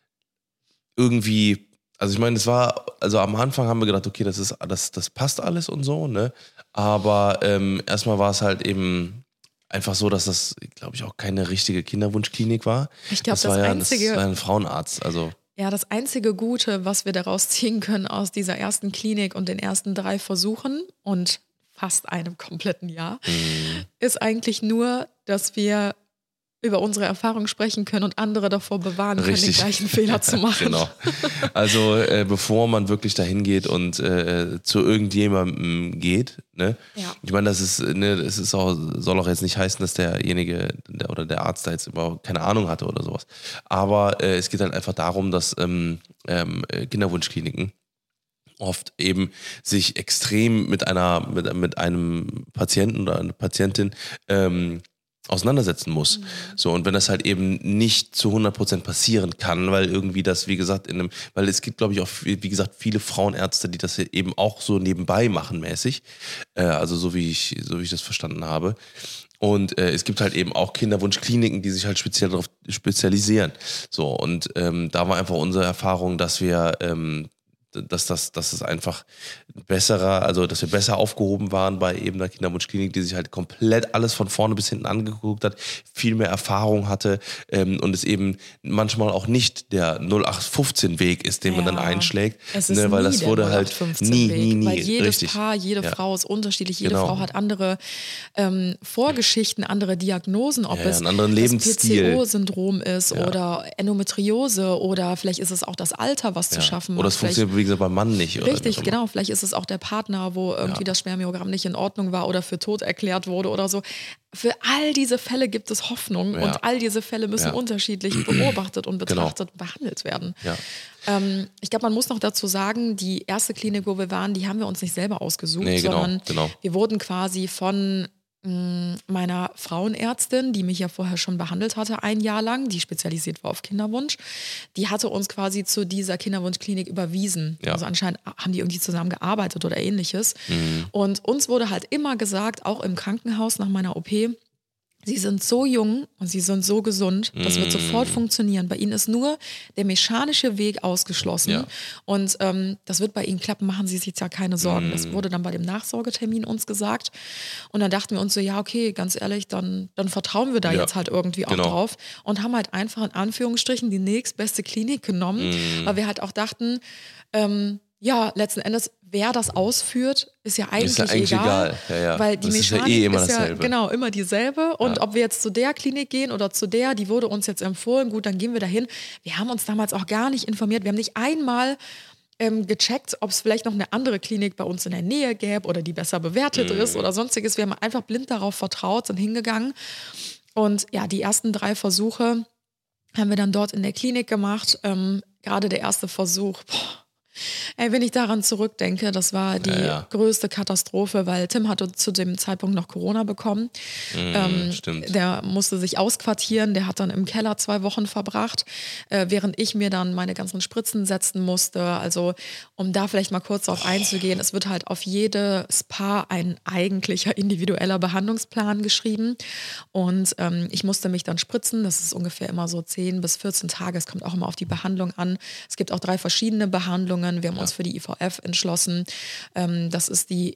irgendwie, also ich meine, es war, also am Anfang haben wir gedacht, okay, das ist, das, das passt alles und so, ne? Aber ähm, erstmal war es halt eben einfach so, dass das, glaube ich, auch keine richtige Kinderwunschklinik war. Ich glaube, das das war ja einzige- das war ein Frauenarzt, also Ja, das einzige Gute, was wir daraus ziehen können aus dieser ersten Klinik und den ersten drei Versuchen und fast einem kompletten Jahr, ist eigentlich nur, dass wir über unsere Erfahrungen sprechen können und andere davor bewahren können, Richtig. den gleichen Fehler zu machen. Genau. Also äh, bevor man wirklich dahin geht und äh, zu irgendjemandem geht, ne? Ja. Ich meine, das ist, ne, es ist auch, soll auch jetzt nicht heißen, dass derjenige der, oder der Arzt da jetzt überhaupt keine Ahnung hatte oder sowas. Aber äh, es geht halt einfach darum, dass ähm, ähm, Kinderwunschkliniken oft eben sich extrem mit einer mit, mit einem Patienten oder einer Patientin ähm, auseinandersetzen muss. Mhm. So, und wenn das halt eben nicht zu hundert Prozent passieren kann, weil irgendwie das, wie gesagt, in einem, weil es gibt, glaube ich, auch, wie gesagt, viele Frauenärzte, die das eben auch so nebenbei machen mäßig, äh, also so wie ich, so wie ich das verstanden habe. Und äh, es gibt halt eben auch Kinderwunschkliniken, die sich halt speziell darauf spezialisieren. So, und ähm, da war einfach unsere Erfahrung, dass wir ähm, dass das, dass es einfach besserer, also dass wir besser aufgehoben waren bei eben der Kinderwunschklinik, die sich halt komplett alles von vorne bis hinten angeguckt hat, viel mehr Erfahrung hatte ähm, und es eben manchmal auch nicht der null acht fünfzehn Weg ist, den Ja. man dann einschlägt, Es ist ne, weil nie das der wurde halt null acht fünfzehn nie, Weg, nie, nie, weil jedes richtig. Paar, jede Ja. Frau ist unterschiedlich, jede Genau. Frau hat andere ähm, Vorgeschichten, andere Diagnosen, ob Ja, ja, es einen anderen das Lebensstil. P C O-Syndrom ist Ja. oder Endometriose oder vielleicht ist es auch das Alter, was zu Ja. schaffen Oder macht. es Vielleicht- funktioniert, wie gesagt, beim Mann nicht. Oder wie Richtig, auch immer. genau. Vielleicht ist es auch der Partner, wo irgendwie Ja. das Spermiogramm nicht in Ordnung war oder für tot erklärt wurde oder so. Für all diese Fälle gibt es Hoffnung Ja. und all diese Fälle müssen Ja. unterschiedlich beobachtet und Genau. betrachtet und behandelt werden. Ja. Ähm, ich glaube, man muss noch dazu sagen, die erste Klinik, wo wir waren, die haben wir uns nicht selber ausgesucht, Nee, genau, sondern genau. wir wurden quasi von mh, meiner Frauenärztin, die mich ja vorher schon behandelt hatte, ein Jahr lang, die spezialisiert war auf Kinderwunsch, die hatte uns quasi zu dieser Kinderwunschklinik überwiesen. Ja. Also anscheinend haben die irgendwie zusammen gearbeitet oder ähnliches. Mhm. Und uns wurde halt immer gesagt, auch im Krankenhaus nach meiner O P, Sie sind so jung und sie sind so gesund, das wird Mm. sofort funktionieren. Bei ihnen ist nur der mechanische Weg ausgeschlossen. Ja. Und ähm, das wird bei ihnen klappen, machen Sie sich jetzt ja keine Sorgen. Mm. Das wurde dann bei dem Nachsorgetermin uns gesagt. Und dann dachten wir uns so, ja, okay, ganz ehrlich, dann, dann vertrauen wir da Ja. jetzt halt irgendwie auch Genau. drauf. Und haben halt einfach in Anführungsstrichen die nächstbeste Klinik genommen, Mm. weil wir halt auch dachten, ähm, ja, letzten Endes, wer das ausführt, ist ja eigentlich, Ist ja eigentlich egal, egal. Ja, ja. weil die Das ist ja Mechanik eh immer ist ja dasselbe. genau immer dieselbe. Und Ja. ob wir jetzt zu der Klinik gehen oder zu der, die wurde uns jetzt empfohlen, gut, dann gehen wir dahin. Wir haben uns damals auch gar nicht informiert. Wir haben nicht einmal ähm, gecheckt, ob es vielleicht noch eine andere Klinik bei uns in der Nähe gäbe oder die besser bewertet Mhm. ist oder sonstiges. Wir haben einfach blind darauf vertraut, sind hingegangen. Und ja, die ersten drei Versuche haben wir dann dort in der Klinik gemacht. Ähm, gerade der erste Versuch, boah, ey, wenn ich daran zurückdenke, das war die Ja, ja. größte Katastrophe, weil Tim hatte zu dem Zeitpunkt noch Corona bekommen. Ähm, stimmt. Der musste sich ausquartieren, der hat dann im Keller zwei Wochen verbracht, äh, während ich mir dann meine ganzen Spritzen setzen musste. Also um da vielleicht mal kurz darauf einzugehen, es wird halt auf jedes Paar ein eigentlicher individueller Behandlungsplan geschrieben und ähm, ich musste mich dann spritzen, das ist ungefähr immer so zehn bis vierzehn Tage, es kommt auch immer auf die Behandlung an. Es gibt auch drei verschiedene Behandlungen. Wir haben uns für die I V F entschlossen. Ähm, das ist die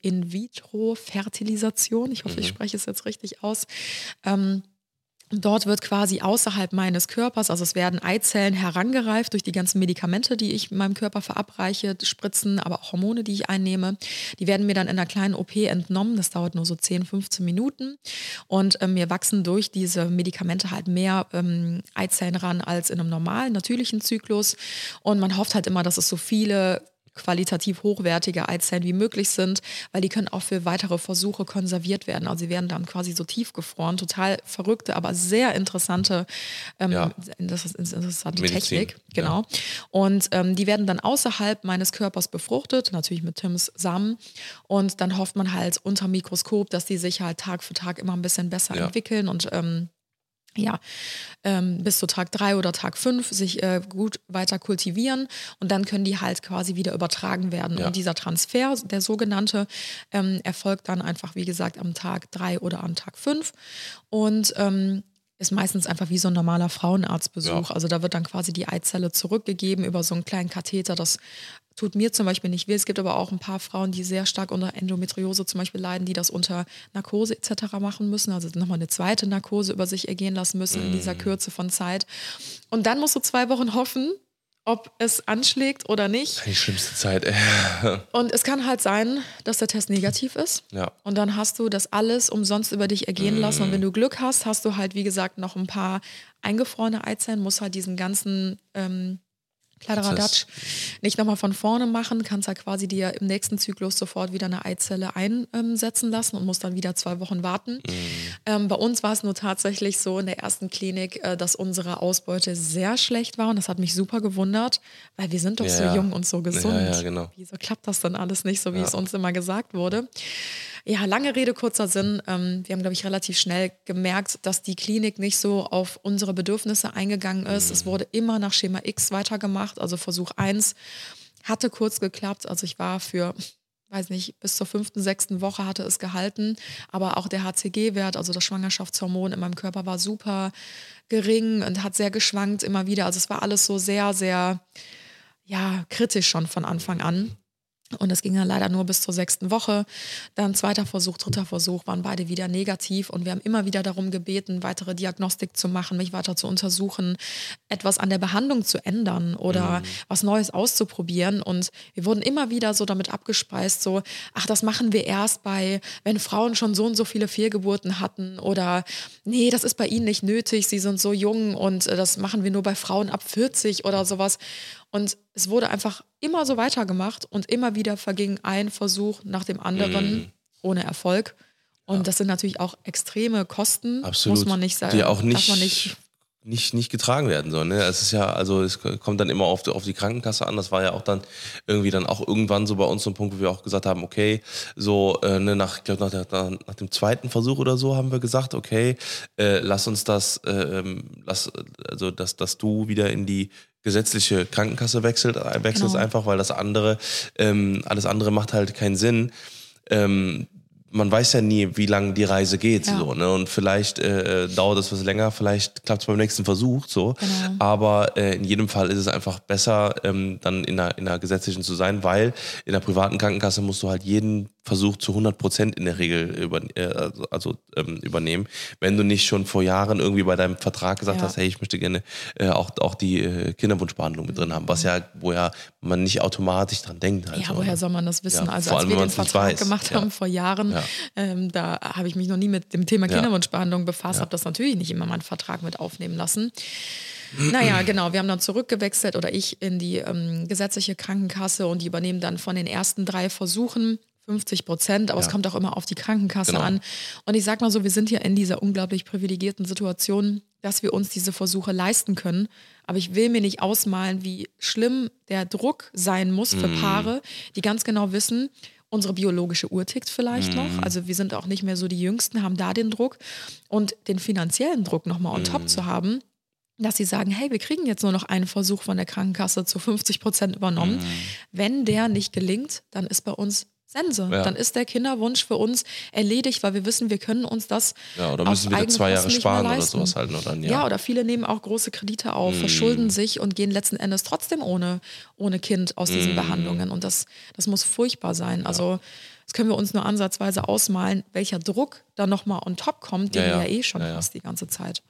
In-vitro-Fertilisation. Ich hoffe, Mhm. ich spreche es jetzt richtig aus. Ähm, Dort wird quasi außerhalb meines Körpers, also es werden Eizellen herangereift durch die ganzen Medikamente, die ich meinem Körper verabreiche, Spritzen, aber auch Hormone, die ich einnehme. Die werden mir dann in einer kleinen O P entnommen. Das dauert nur so zehn, fünfzehn Minuten. Und ähm, mir wachsen durch diese Medikamente halt mehr ähm, Eizellen ran als in einem normalen, natürlichen Zyklus. Und man hofft halt immer, dass es so viele qualitativ hochwertige Eizellen wie möglich sind, weil die können auch für weitere Versuche konserviert werden. Also sie werden dann quasi so tiefgefroren. Total verrückte, aber sehr interessante, ähm, Ja. das ist interessante Medizin, Technik. Genau. Und ähm, die werden dann außerhalb meines Körpers befruchtet, natürlich mit Tims Samen. Und dann hofft man halt unter Mikroskop, dass die sich halt Tag für Tag immer ein bisschen besser Ja. entwickeln und ähm, ja, ähm, bis zu Tag drei oder Tag fünf sich äh, gut weiter kultivieren und dann können die halt quasi wieder übertragen werden. Ja. Und dieser Transfer, der sogenannte, ähm, erfolgt dann einfach, wie gesagt, am Tag drei oder am Tag fünf und ähm, ist meistens einfach wie so ein normaler Frauenarztbesuch. Ja. Also da wird dann quasi die Eizelle zurückgegeben über so einen kleinen Katheter. Das tut mir zum Beispiel nicht weh. Es gibt aber auch ein paar Frauen, die sehr stark unter Endometriose zum Beispiel leiden, die das unter Narkose et cetera machen müssen. Also nochmal eine zweite Narkose über sich ergehen lassen müssen in dieser Kürze von Zeit. Und dann musst du zwei Wochen hoffen, ob es anschlägt oder nicht. Die schlimmste Zeit, ey. Und es kann halt sein, dass der Test negativ ist. Ja. Und dann hast du das alles umsonst über dich ergehen lassen. Und wenn du Glück hast, hast du halt, wie gesagt, noch ein paar eingefrorene Eizellen, musst halt diesen ganzen ähm, Kladderadatsch nicht nochmal von vorne machen, kannst halt quasi dir im nächsten Zyklus sofort wieder eine Eizelle einsetzen lassen und musst dann wieder zwei Wochen warten. Mhm. Ähm, bei uns war es nur tatsächlich so in der ersten Klinik, äh, dass unsere Ausbeute sehr schlecht war und das hat mich super gewundert, weil wir sind doch Ja, so ja. jung und so gesund. Ja, ja, genau. Wieso klappt das dann alles nicht so, wie Ja. es uns immer gesagt wurde? Ja, lange Rede, kurzer Sinn. Ähm, wir haben, glaube ich, relativ schnell gemerkt, dass die Klinik nicht so auf unsere Bedürfnisse eingegangen ist. Mhm. Es wurde immer nach Schema X weitergemacht. Also Versuch eins hatte kurz geklappt. Also ich war für, weiß nicht, bis zur fünften, sechsten Woche hatte es gehalten. Aber auch der H C G-Wert, also das Schwangerschaftshormon in meinem Körper, war super gering und hat sehr geschwankt immer wieder. Also es war alles so sehr, sehr... ja, kritisch schon von Anfang an. Und es ging dann leider nur bis zur sechsten Woche. Dann zweiter Versuch, dritter Versuch, waren beide wieder negativ. Und wir haben immer wieder darum gebeten, weitere Diagnostik zu machen, mich weiter zu untersuchen, etwas an der Behandlung zu ändern oder mhm. was Neues auszuprobieren. Und wir wurden immer wieder so damit abgespeist, so, ach, das machen wir erst bei, wenn Frauen schon so und so viele Fehlgeburten hatten. Oder, nee, das ist bei ihnen nicht nötig, sie sind so jung und das machen wir nur bei Frauen ab vierzig oder sowas. Und es wurde einfach immer so weitergemacht und immer wieder verging ein Versuch nach dem anderen mm. ohne Erfolg. Und ja. das sind natürlich auch extreme Kosten, Absolut. muss man nicht sagen. Die auch nicht, darf man nicht, nicht, nicht getragen werden sollen. Ne? Es ist ja, also es kommt dann immer auf die, auf die Krankenkasse an. Das war ja auch dann irgendwie dann auch irgendwann so bei uns so ein Punkt, wo wir auch gesagt haben, okay, so äh, ne, nach, ich glaub, nach, der, nach dem zweiten Versuch oder so haben wir gesagt, okay, äh, lass uns das, äh, lass, also dass, dass du wieder in die gesetzliche Krankenkasse wechselt, wechselst genau. einfach, weil das andere, ähm, alles andere macht halt keinen Sinn. Ähm, man weiß ja nie, wie lange die Reise geht, ja. so, ne? Und vielleicht äh, dauert es was länger, vielleicht klappt es beim nächsten Versuch, so. Genau. Aber äh, in jedem Fall ist es einfach besser, ähm, dann in einer, in einer gesetzlichen zu sein, weil in der privaten Krankenkasse musst du halt jeden Versuch zu hundert Prozent in der Regel über, äh, also, also ähm, übernehmen. Wenn du nicht schon vor Jahren irgendwie bei deinem Vertrag gesagt ja. hast, hey, ich möchte gerne äh, auch, auch die äh, Kinderwunschbehandlung mit drin haben, was ja, wo ja man nicht automatisch dran denkt. Halt ja, so, woher ne? soll man das wissen? Ja, also vor als allem, wir wenn den man's nicht Vertrag weiß. gemacht Ja. haben vor Jahren, Ja. ähm, da habe ich mich noch nie mit dem Thema Ja. Kinderwunschbehandlung befasst, Ja. habe das natürlich nicht immer meinen Vertrag mit aufnehmen lassen. Naja, genau, wir haben dann zurückgewechselt oder ich in die ähm, gesetzliche Krankenkasse und die übernehmen dann von den ersten drei Versuchen fünfzig Prozent, aber ja. es kommt auch immer auf die Krankenkasse genau. an. Und ich sag mal so, wir sind ja in dieser unglaublich privilegierten Situation, dass wir uns diese Versuche leisten können. Aber ich will mir nicht ausmalen, wie schlimm der Druck sein muss für mm. Paare, die ganz genau wissen, unsere biologische Uhr tickt vielleicht mm. noch. Also wir sind auch nicht mehr so die Jüngsten, haben da den Druck. Und den finanziellen Druck nochmal on mm. top zu haben, dass sie sagen, hey, wir kriegen jetzt nur noch einen Versuch von der Krankenkasse zu fünfzig Prozent übernommen. Mm. Wenn der nicht gelingt, dann ist bei uns Sense. Ja. Dann ist der Kinderwunsch für uns erledigt, weil wir wissen, wir können uns das ja, oder müssen wieder zwei Jahre sparen oder sowas halt. Oder ein Jahr. Ja, oder viele nehmen auch große Kredite auf, mm. verschulden sich und gehen letzten Endes trotzdem ohne, ohne Kind aus diesen mm. Behandlungen. Und das, das muss furchtbar sein. Ja. Also das können wir uns nur ansatzweise ausmalen, welcher Druck da nochmal on top kommt, den ja, ja. wir ja eh schon ja, fast ja. die ganze Zeit.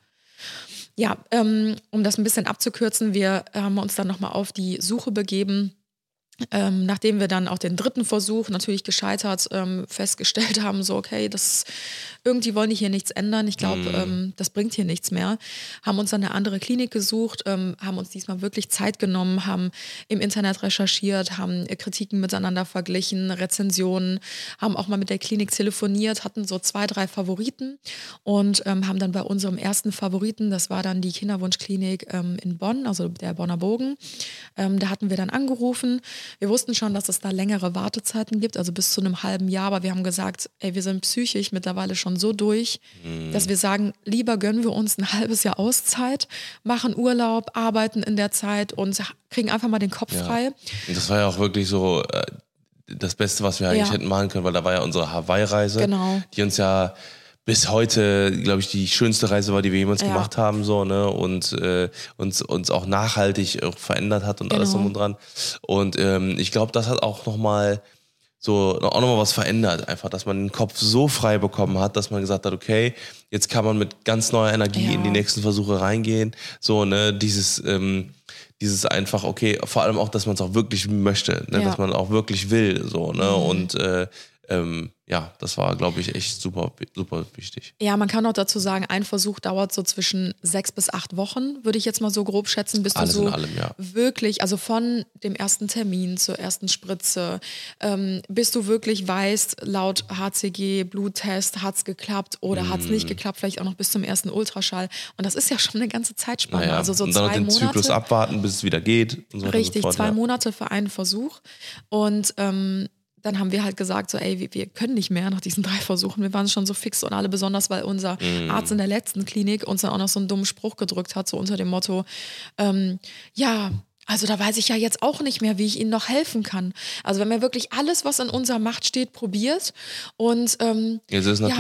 Ja, ähm, um das ein bisschen abzukürzen, wir haben uns dann nochmal auf die Suche begeben, Ähm, nachdem wir dann auch den dritten Versuch natürlich gescheitert ähm, festgestellt haben, so okay, das irgendwie wollen die hier nichts ändern, ich glaube, mm. ähm, das bringt hier nichts mehr, haben uns dann eine andere Klinik gesucht, ähm, haben uns diesmal wirklich Zeit genommen, haben im Internet recherchiert, haben Kritiken miteinander verglichen, Rezensionen, haben auch mal mit der Klinik telefoniert, hatten so zwei, drei Favoriten und ähm, haben dann bei unserem ersten Favoriten, das war dann die Kinderwunschklinik ähm, in Bonn, also der Bonner Bogen, ähm, da hatten wir dann angerufen. Wir wussten schon, dass es da längere Wartezeiten gibt, also bis zu einem halben Jahr, aber wir haben gesagt, ey, wir sind psychisch mittlerweile schon so durch, mhm. dass wir sagen, lieber gönnen wir uns ein halbes Jahr Auszeit, machen Urlaub, arbeiten in der Zeit und kriegen einfach mal den Kopf ja. frei. Und das war ja auch wirklich so äh, das Beste, was wir eigentlich ja. hätten machen können, weil da war ja unsere Hawaii-Reise, genau. die uns ja bis heute, glaube ich, die schönste Reise war, die wir jemals ja. gemacht haben, so, ne, und äh, uns, uns auch nachhaltig auch verändert hat und genau. alles drum und dran. Und ähm, ich glaube, das hat auch nochmal so, auch nochmal was verändert, einfach, dass man den Kopf so frei bekommen hat, dass man gesagt hat, okay, jetzt kann man mit ganz neuer Energie ja. in die nächsten Versuche reingehen, so, ne, dieses, ähm, dieses einfach, okay, vor allem auch, dass man es auch wirklich möchte, ne, ja. dass man auch wirklich will, so, ne, mhm. und äh, ähm, ja, das war, glaube ich, echt super, super wichtig. Ja, man kann auch dazu sagen, ein Versuch dauert so zwischen sechs bis acht Wochen, würde ich jetzt mal so grob schätzen, bis Alles du so in allem, ja. wirklich, also von dem ersten Termin zur ersten Spritze, ähm, bis du wirklich weißt, laut H C G, Bluttest, hat's geklappt oder mm. hat's nicht geklappt, vielleicht auch noch bis zum ersten Ultraschall. Und das ist ja schon eine ganze Zeitspanne. Naja, also so und dann zwei noch den Monate. Zyklus abwarten, bis es wieder geht. Und so Richtig, und so fort, zwei ja. Monate für einen Versuch. Und ähm, dann haben wir halt gesagt, so ey, wir, wir können nicht mehr nach diesen drei Versuchen. Wir waren schon so fix und alle, besonders weil unser mm. Arzt in der letzten Klinik uns dann auch noch so einen dummen Spruch gedrückt hat, so unter dem Motto, ähm, ja, also da weiß ich ja jetzt auch nicht mehr, wie ich Ihnen noch helfen kann. Also wenn man wirklich alles, was in unserer Macht steht, probiert und ähm, jetzt ist Natur. Ja,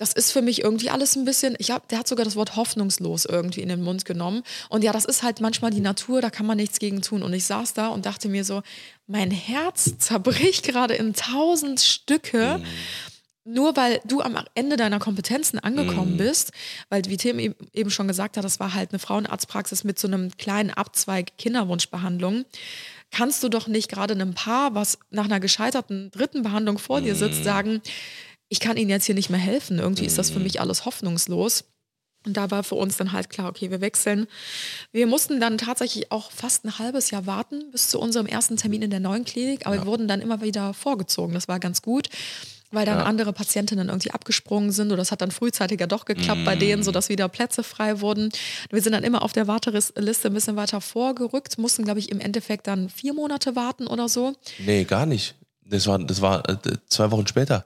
das ist für mich irgendwie alles ein bisschen, ich hab, der hat sogar das Wort hoffnungslos irgendwie in den Mund genommen. Und ja, das ist halt manchmal die Natur, da kann man nichts gegen tun. Und ich saß da und dachte mir so, mein Herz zerbricht gerade in tausend Stücke, mhm. nur weil du am Ende deiner Kompetenzen angekommen mhm. bist. Weil, wie Tim eben schon gesagt hat, das war halt eine Frauenarztpraxis mit so einem kleinen Abzweig Kinderwunschbehandlung. Kannst du doch nicht gerade einem Paar, was nach einer gescheiterten dritten Behandlung vor mhm. dir sitzt, sagen, ich kann Ihnen jetzt hier nicht mehr helfen. Irgendwie ist das für mich alles hoffnungslos. Und da war für uns dann halt klar, okay, wir wechseln. Wir mussten dann tatsächlich auch fast ein halbes Jahr warten bis zu unserem ersten Termin in der neuen Klinik. Aber ja. wir wurden dann immer wieder vorgezogen. Das war ganz gut, weil dann ja. andere Patientinnen irgendwie abgesprungen sind. Oder es hat dann frühzeitiger doch geklappt mm. bei denen, sodass wieder Plätze frei wurden. Wir sind dann immer auf der Warteliste ein bisschen weiter vorgerückt. Mussten, glaube ich, im Endeffekt dann vier Monate warten oder so. Nee, gar nicht. Das war, das war äh, zwei Wochen später.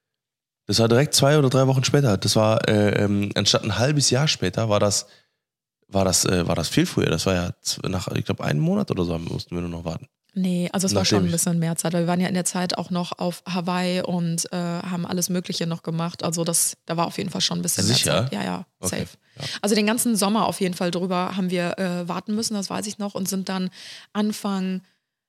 Das war direkt zwei oder drei Wochen später. Das war, äh, ähm, anstatt ein halbes Jahr später, war das, war das, äh, war das viel früher. Das war ja nach, ich glaube, einen Monat oder so mussten wir nur noch warten. Nee, also es war schon ein bisschen mehr Zeit, weil wir waren ja in der Zeit auch noch auf Hawaii und äh, haben alles Mögliche noch gemacht. Also das, da war auf jeden Fall schon ein bisschen Sicher? mehr Zeit. Ja, ja, okay. safe. Ja. Also den ganzen Sommer auf jeden Fall drüber haben wir äh, warten müssen, das weiß ich noch, und sind dann Anfang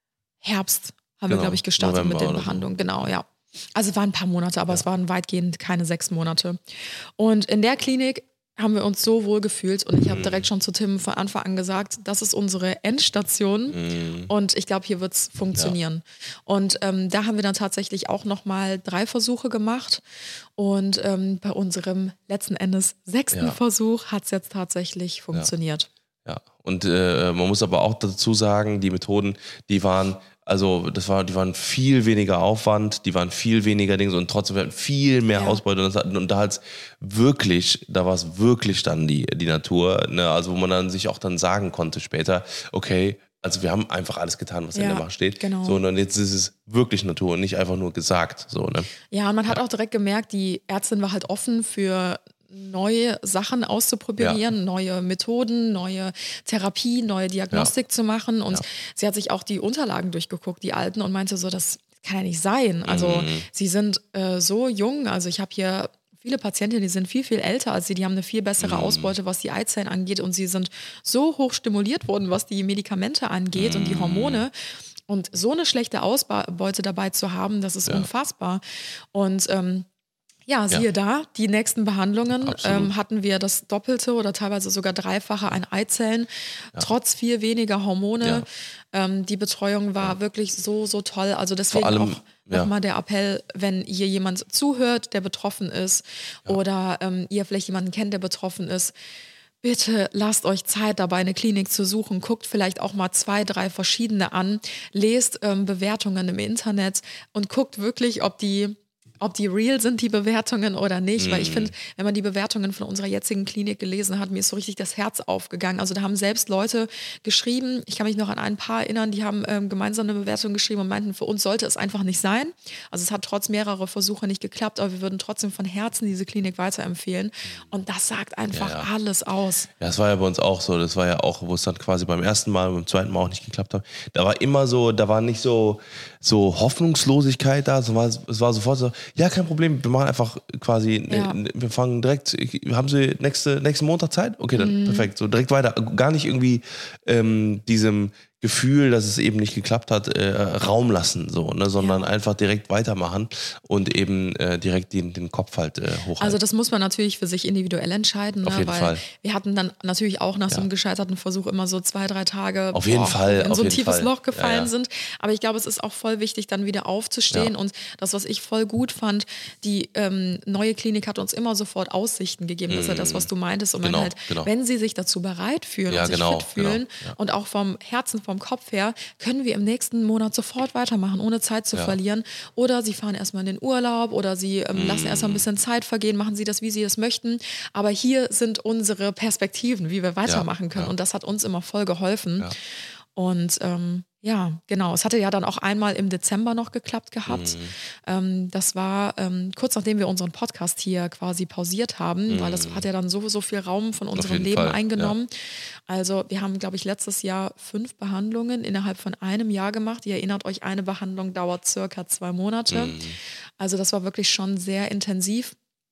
Herbst haben genau. wir, glaube ich, gestartet November mit den Behandlungen. So. Genau, ja. Also es waren ein paar Monate, aber ja. es waren weitgehend keine sechs Monate. Und in der Klinik haben wir uns so wohl gefühlt und ich habe direkt schon zu Tim von Anfang an gesagt, das ist unsere Endstation mm. und ich glaube, hier wird es funktionieren. Ja. Und ähm, da haben wir dann tatsächlich auch nochmal drei Versuche gemacht und ähm, bei unserem letzten Endes sechsten ja. Versuch hat es jetzt tatsächlich funktioniert. Ja, ja. Und äh, man muss aber auch dazu sagen, die Methoden, die waren Also das war, die waren viel weniger Aufwand, die waren viel weniger Dinge und trotzdem wir hatten viel mehr ja. Ausbeute und, das, und da hat's wirklich, da war es wirklich dann die, die Natur, ne? Also wo man dann sich auch dann sagen konnte später, okay, also wir haben einfach alles getan, was ja, in der Macht steht. Genau. So, und jetzt ist es wirklich Natur und nicht einfach nur gesagt. So, ne? Ja, und man hat ja. auch direkt gemerkt, die Ärztin war halt offen für neue Sachen auszuprobieren, ja. neue Methoden, neue Therapie, neue Diagnostik ja. zu machen. Und ja. sie hat sich auch die Unterlagen durchgeguckt, die alten, und meinte so, das kann ja nicht sein. Also mhm. sie sind äh, so jung, also ich habe hier viele Patientinnen, die sind viel, viel älter als sie, die haben eine viel bessere mhm. Ausbeute, was die Eizellen angeht, und sie sind so hoch stimuliert worden, was die Medikamente angeht mhm. und die Hormone. Und so eine schlechte Ausbeute dabei zu haben, das ist ja. unfassbar. Und ähm, Ja, siehe ja. da, die nächsten Behandlungen ähm, hatten wir das Doppelte oder teilweise sogar Dreifache an Eizellen, ja. trotz viel weniger Hormone. Ja. Ähm, die Betreuung war ja. wirklich so, so toll. Also deswegen allem, auch ja. nochmal der Appell, wenn hier jemand zuhört, der betroffen ist ja. oder ähm, ihr vielleicht jemanden kennt, der betroffen ist, bitte lasst euch Zeit dabei, eine Klinik zu suchen. Guckt vielleicht auch mal zwei, drei verschiedene an, lest ähm, Bewertungen im Internet und guckt wirklich, ob die ob die real sind, die Bewertungen, oder nicht. Mm. Weil ich finde, wenn man die Bewertungen von unserer jetzigen Klinik gelesen hat, mir ist so richtig das Herz aufgegangen. Also da haben selbst Leute geschrieben, ich kann mich noch an ein paar erinnern, die haben ähm, gemeinsam eine Bewertung geschrieben und meinten, für uns sollte es einfach nicht sein. Also es hat trotz mehrerer Versuche nicht geklappt, aber wir würden trotzdem von Herzen diese Klinik weiterempfehlen. Und das sagt einfach ja, ja. alles aus. Ja, das war ja bei uns auch so. Das war ja auch, wo es dann quasi beim ersten Mal und beim zweiten Mal auch nicht geklappt hat. Da war immer so, da war nicht so, so Hoffnungslosigkeit da. Es war, es war sofort so, ja, kein Problem, wir machen einfach quasi, ja. wir fangen direkt, haben Sie nächste, nächsten Montag Zeit? Okay, dann mhm. perfekt, so direkt weiter. Gar nicht irgendwie ähm, diesem Gefühl, dass es eben nicht geklappt hat, äh, Raum lassen, so, ne, sondern ja. einfach direkt weitermachen und eben äh, direkt den, den Kopf halt äh, hochhalten. Also das muss man natürlich für sich individuell entscheiden, auf ne, jeden weil Fall. Wir hatten dann natürlich auch nach ja. so einem gescheiterten Versuch immer so zwei, drei Tage auf jeden boah, Fall, in auf so ein jeden tiefes Fall. Loch gefallen ja, ja. sind. Aber ich glaube, es ist auch voll wichtig, dann wieder aufzustehen. Ja. Und das, was ich voll gut fand, die ähm, neue Klinik hat uns immer sofort Aussichten gegeben. Das ist ja das, was du meintest. Und genau, man halt, genau. wenn sie sich dazu bereit fühlen ja, und sich genau, fit fühlen genau, ja. und auch vom Herzen, vom Kopf her, können wir im nächsten Monat sofort weitermachen, ohne Zeit zu ja. verlieren. Oder sie fahren erstmal in den Urlaub oder sie ähm, mm. lassen erstmal ein bisschen Zeit vergehen, machen sie das, wie sie das möchten. Aber hier sind unsere Perspektiven, wie wir weitermachen können. Ja. Und das hat uns immer voll geholfen. Ja. Und ähm, ja, genau. Es hatte ja dann auch einmal im Dezember noch geklappt gehabt. Mhm. Ähm, das war ähm, kurz nachdem wir unseren Podcast hier quasi pausiert haben, mhm. weil das hat ja dann so, so viel Raum von unserem Leben Fall. eingenommen. Ja. Also wir haben, glaube ich, letztes Jahr fünf Behandlungen innerhalb von einem Jahr gemacht. Ihr erinnert euch, eine Behandlung dauert circa zwei Monate. Mhm. Also das war wirklich schon sehr intensiv.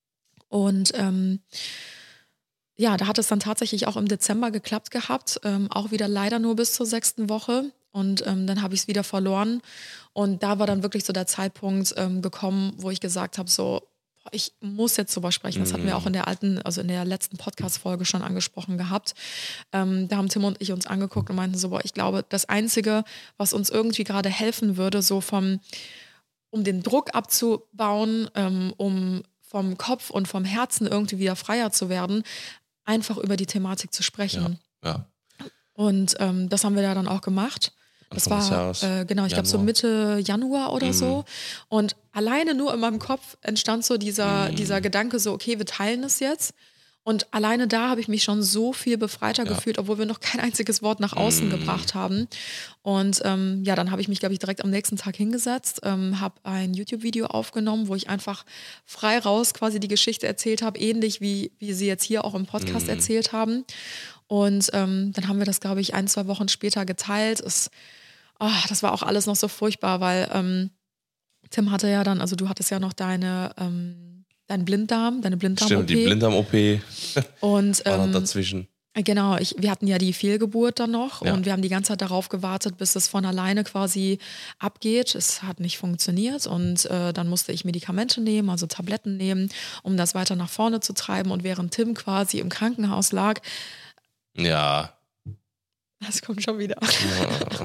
Und ähm, ja, da hat es dann tatsächlich auch im Dezember geklappt gehabt, ähm, auch wieder leider nur bis zur sechsten Woche. Und ähm, dann habe ich es wieder verloren. Und da war dann wirklich so der Zeitpunkt ähm, gekommen, wo ich gesagt habe, so, boah, ich muss jetzt drüber sprechen. Das hatten wir auch in der alten, also in der letzten Podcast-Folge schon angesprochen gehabt. Ähm, da haben Tim und ich uns angeguckt und meinten so, boah, ich glaube, das Einzige, was uns irgendwie gerade helfen würde, so vom, um den Druck abzubauen, ähm, um vom Kopf und vom Herzen irgendwie wieder freier zu werden, einfach über die Thematik zu sprechen. Ja, ja. Und ähm, das haben wir da dann auch gemacht. Das Anfang des war, Jahres, äh, genau, ich glaube so Januar. Mitte Januar oder Mhm. so. Und alleine nur in meinem Kopf entstand so dieser, Mhm. dieser Gedanke so, okay, wir teilen es jetzt. Und alleine da habe ich mich schon so viel befreiter Ja. gefühlt, obwohl wir noch kein einziges Wort nach außen Mhm. gebracht haben. Und ähm, ja, dann habe ich mich, glaube ich, direkt am nächsten Tag hingesetzt, ähm, habe ein YouTube-Video aufgenommen, wo ich einfach frei raus quasi die Geschichte erzählt habe, ähnlich wie, wie sie jetzt hier auch im Podcast Mhm. erzählt haben. Und ähm, dann haben wir das, glaube ich, ein, zwei Wochen später geteilt. Es, ah, das war auch alles noch so furchtbar, weil ähm, Tim hatte ja dann, also du hattest ja noch deine, ähm, deinen Blinddarm, deine Blinddarm-O P. Stimmt, die Blinddarm-O P Und war noch ähm, dazwischen. genau, ich, wir hatten ja die Fehlgeburt dann noch Ja. und wir haben die ganze Zeit darauf gewartet, bis es von alleine quasi abgeht. Es hat nicht funktioniert und äh, dann musste ich Medikamente nehmen, also Tabletten nehmen, um das weiter nach vorne zu treiben. Und während Tim quasi im Krankenhaus lag, Ja. das kommt schon wieder. Ja.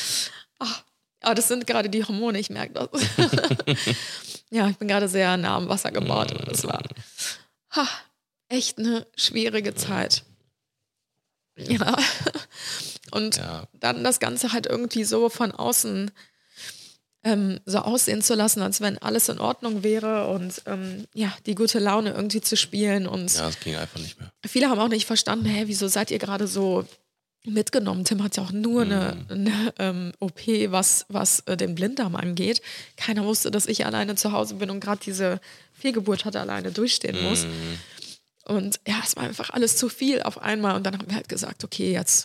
Aber das sind gerade die Hormone, ich merke das. Ja, ich bin gerade sehr nah am Wasser gebaut und das war ha, echt eine schwierige Zeit. Ja. Und Ja. dann das Ganze halt irgendwie so von außen ähm, so aussehen zu lassen, als wenn alles in Ordnung wäre und ähm, ja, die gute Laune irgendwie zu spielen. Und Ja, es ging einfach nicht mehr. viele haben auch nicht verstanden, hä, wieso seid ihr gerade so mitgenommen? Tim hat ja auch nur eine, eine ähm, O P, was, was äh, den Blinddarm angeht. Keiner wusste, dass ich alleine zu Hause bin und gerade diese Fehlgeburt hatte, alleine durchstehen muss. Und ja, es war einfach alles zu viel auf einmal. Und dann haben wir halt gesagt, okay, jetzt,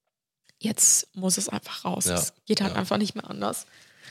jetzt muss es einfach raus. Ja, Es geht halt ja. einfach nicht mehr anders.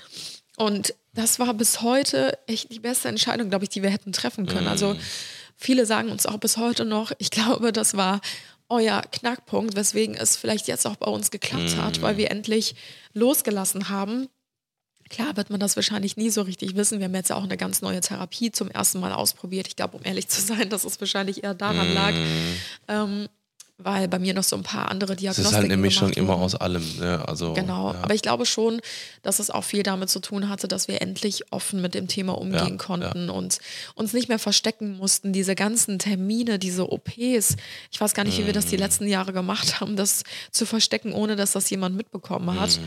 Und das war bis heute echt die beste Entscheidung, glaube ich, die wir hätten treffen können. Also viele sagen uns auch bis heute noch, ich glaube, das war euer Knackpunkt, weswegen es vielleicht jetzt auch bei uns geklappt hat, weil wir endlich losgelassen haben. Klar wird man das wahrscheinlich nie so richtig wissen. Wir haben jetzt ja auch eine ganz neue Therapie zum ersten Mal ausprobiert. Ich glaube, um ehrlich zu sein, dass es wahrscheinlich eher daran lag, ähm, weil bei mir noch so ein paar andere Es Diagnostiken ist halt eine Mischung gemacht immer wurden. aus allem. Ne? Also, Genau, ja. aber ich glaube schon, dass es auch viel damit zu tun hatte, dass wir endlich offen mit dem Thema umgehen Ja, konnten und uns nicht mehr verstecken mussten. Diese ganzen Termine, diese O Ps, ich weiß gar nicht, wie wir das die letzten Jahre gemacht haben, das zu verstecken, ohne dass das jemand mitbekommen hat.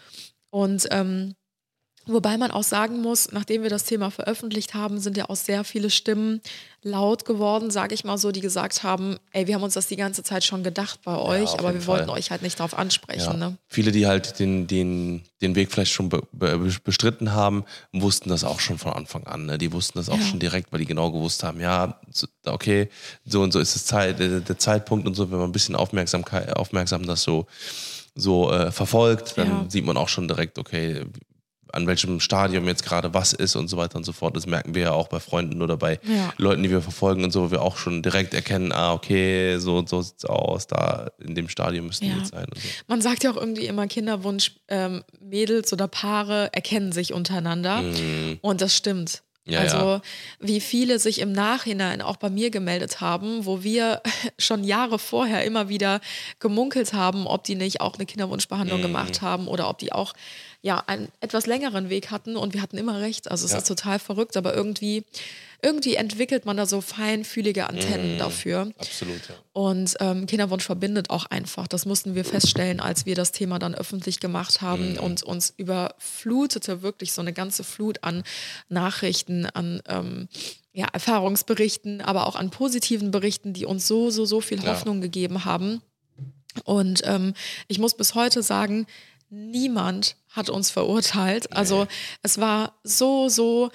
Und ähm, wobei man auch sagen muss, nachdem wir das Thema veröffentlicht haben, sind ja auch sehr viele Stimmen laut geworden, sage ich mal so, die gesagt haben, ey, wir haben uns das die ganze Zeit schon gedacht bei euch, auf aber jeden wir wollten Fall. euch halt nicht darauf ansprechen. Ja. Ne? Viele, die halt den, den, den Weg vielleicht schon be, be, bestritten haben, wussten das auch schon von Anfang an. Ne? Die wussten das auch Ja. schon direkt, weil die genau gewusst haben, ja, so- okay, so und so ist es Zeit, der, der Zeitpunkt und so, wenn man ein bisschen Aufmerksamkeit, aufmerksam das so, so äh, verfolgt, dann Ja. sieht man auch schon direkt, okay, an welchem Stadium jetzt gerade was ist und so weiter und so fort. Das merken wir ja auch bei Freunden oder bei Ja. Leuten, die wir verfolgen und so, wo wir auch schon direkt erkennen, ah, okay, so und so sieht's aus, da in dem Stadium müssen Ja. die jetzt sein. Und so. Man sagt ja auch irgendwie immer, Kinderwunsch, ähm, Mädels oder Paare erkennen sich untereinander. Und das stimmt. Ja, also ja. wie viele sich im Nachhinein auch bei mir gemeldet haben, wo wir schon Jahre vorher immer wieder gemunkelt haben, ob die nicht auch eine Kinderwunschbehandlung Mhm. gemacht haben oder ob die auch ja einen etwas längeren Weg hatten und wir hatten immer recht. Also es Ja. ist total verrückt, aber irgendwie, irgendwie entwickelt man da so feinfühlige Antennen Mhm. dafür. Absolut, ja. Und ähm, Kinderwunsch verbindet auch einfach. Das mussten wir feststellen, als wir das Thema dann öffentlich gemacht haben und uns überflutete wirklich so eine ganze Flut an Nachrichten, an ähm, ja, Erfahrungsberichten, aber auch an positiven Berichten, die uns so, so, so viel Ja. Hoffnung gegeben haben. Und ähm, ich muss bis heute sagen, niemand hat uns verurteilt. Also es war so, so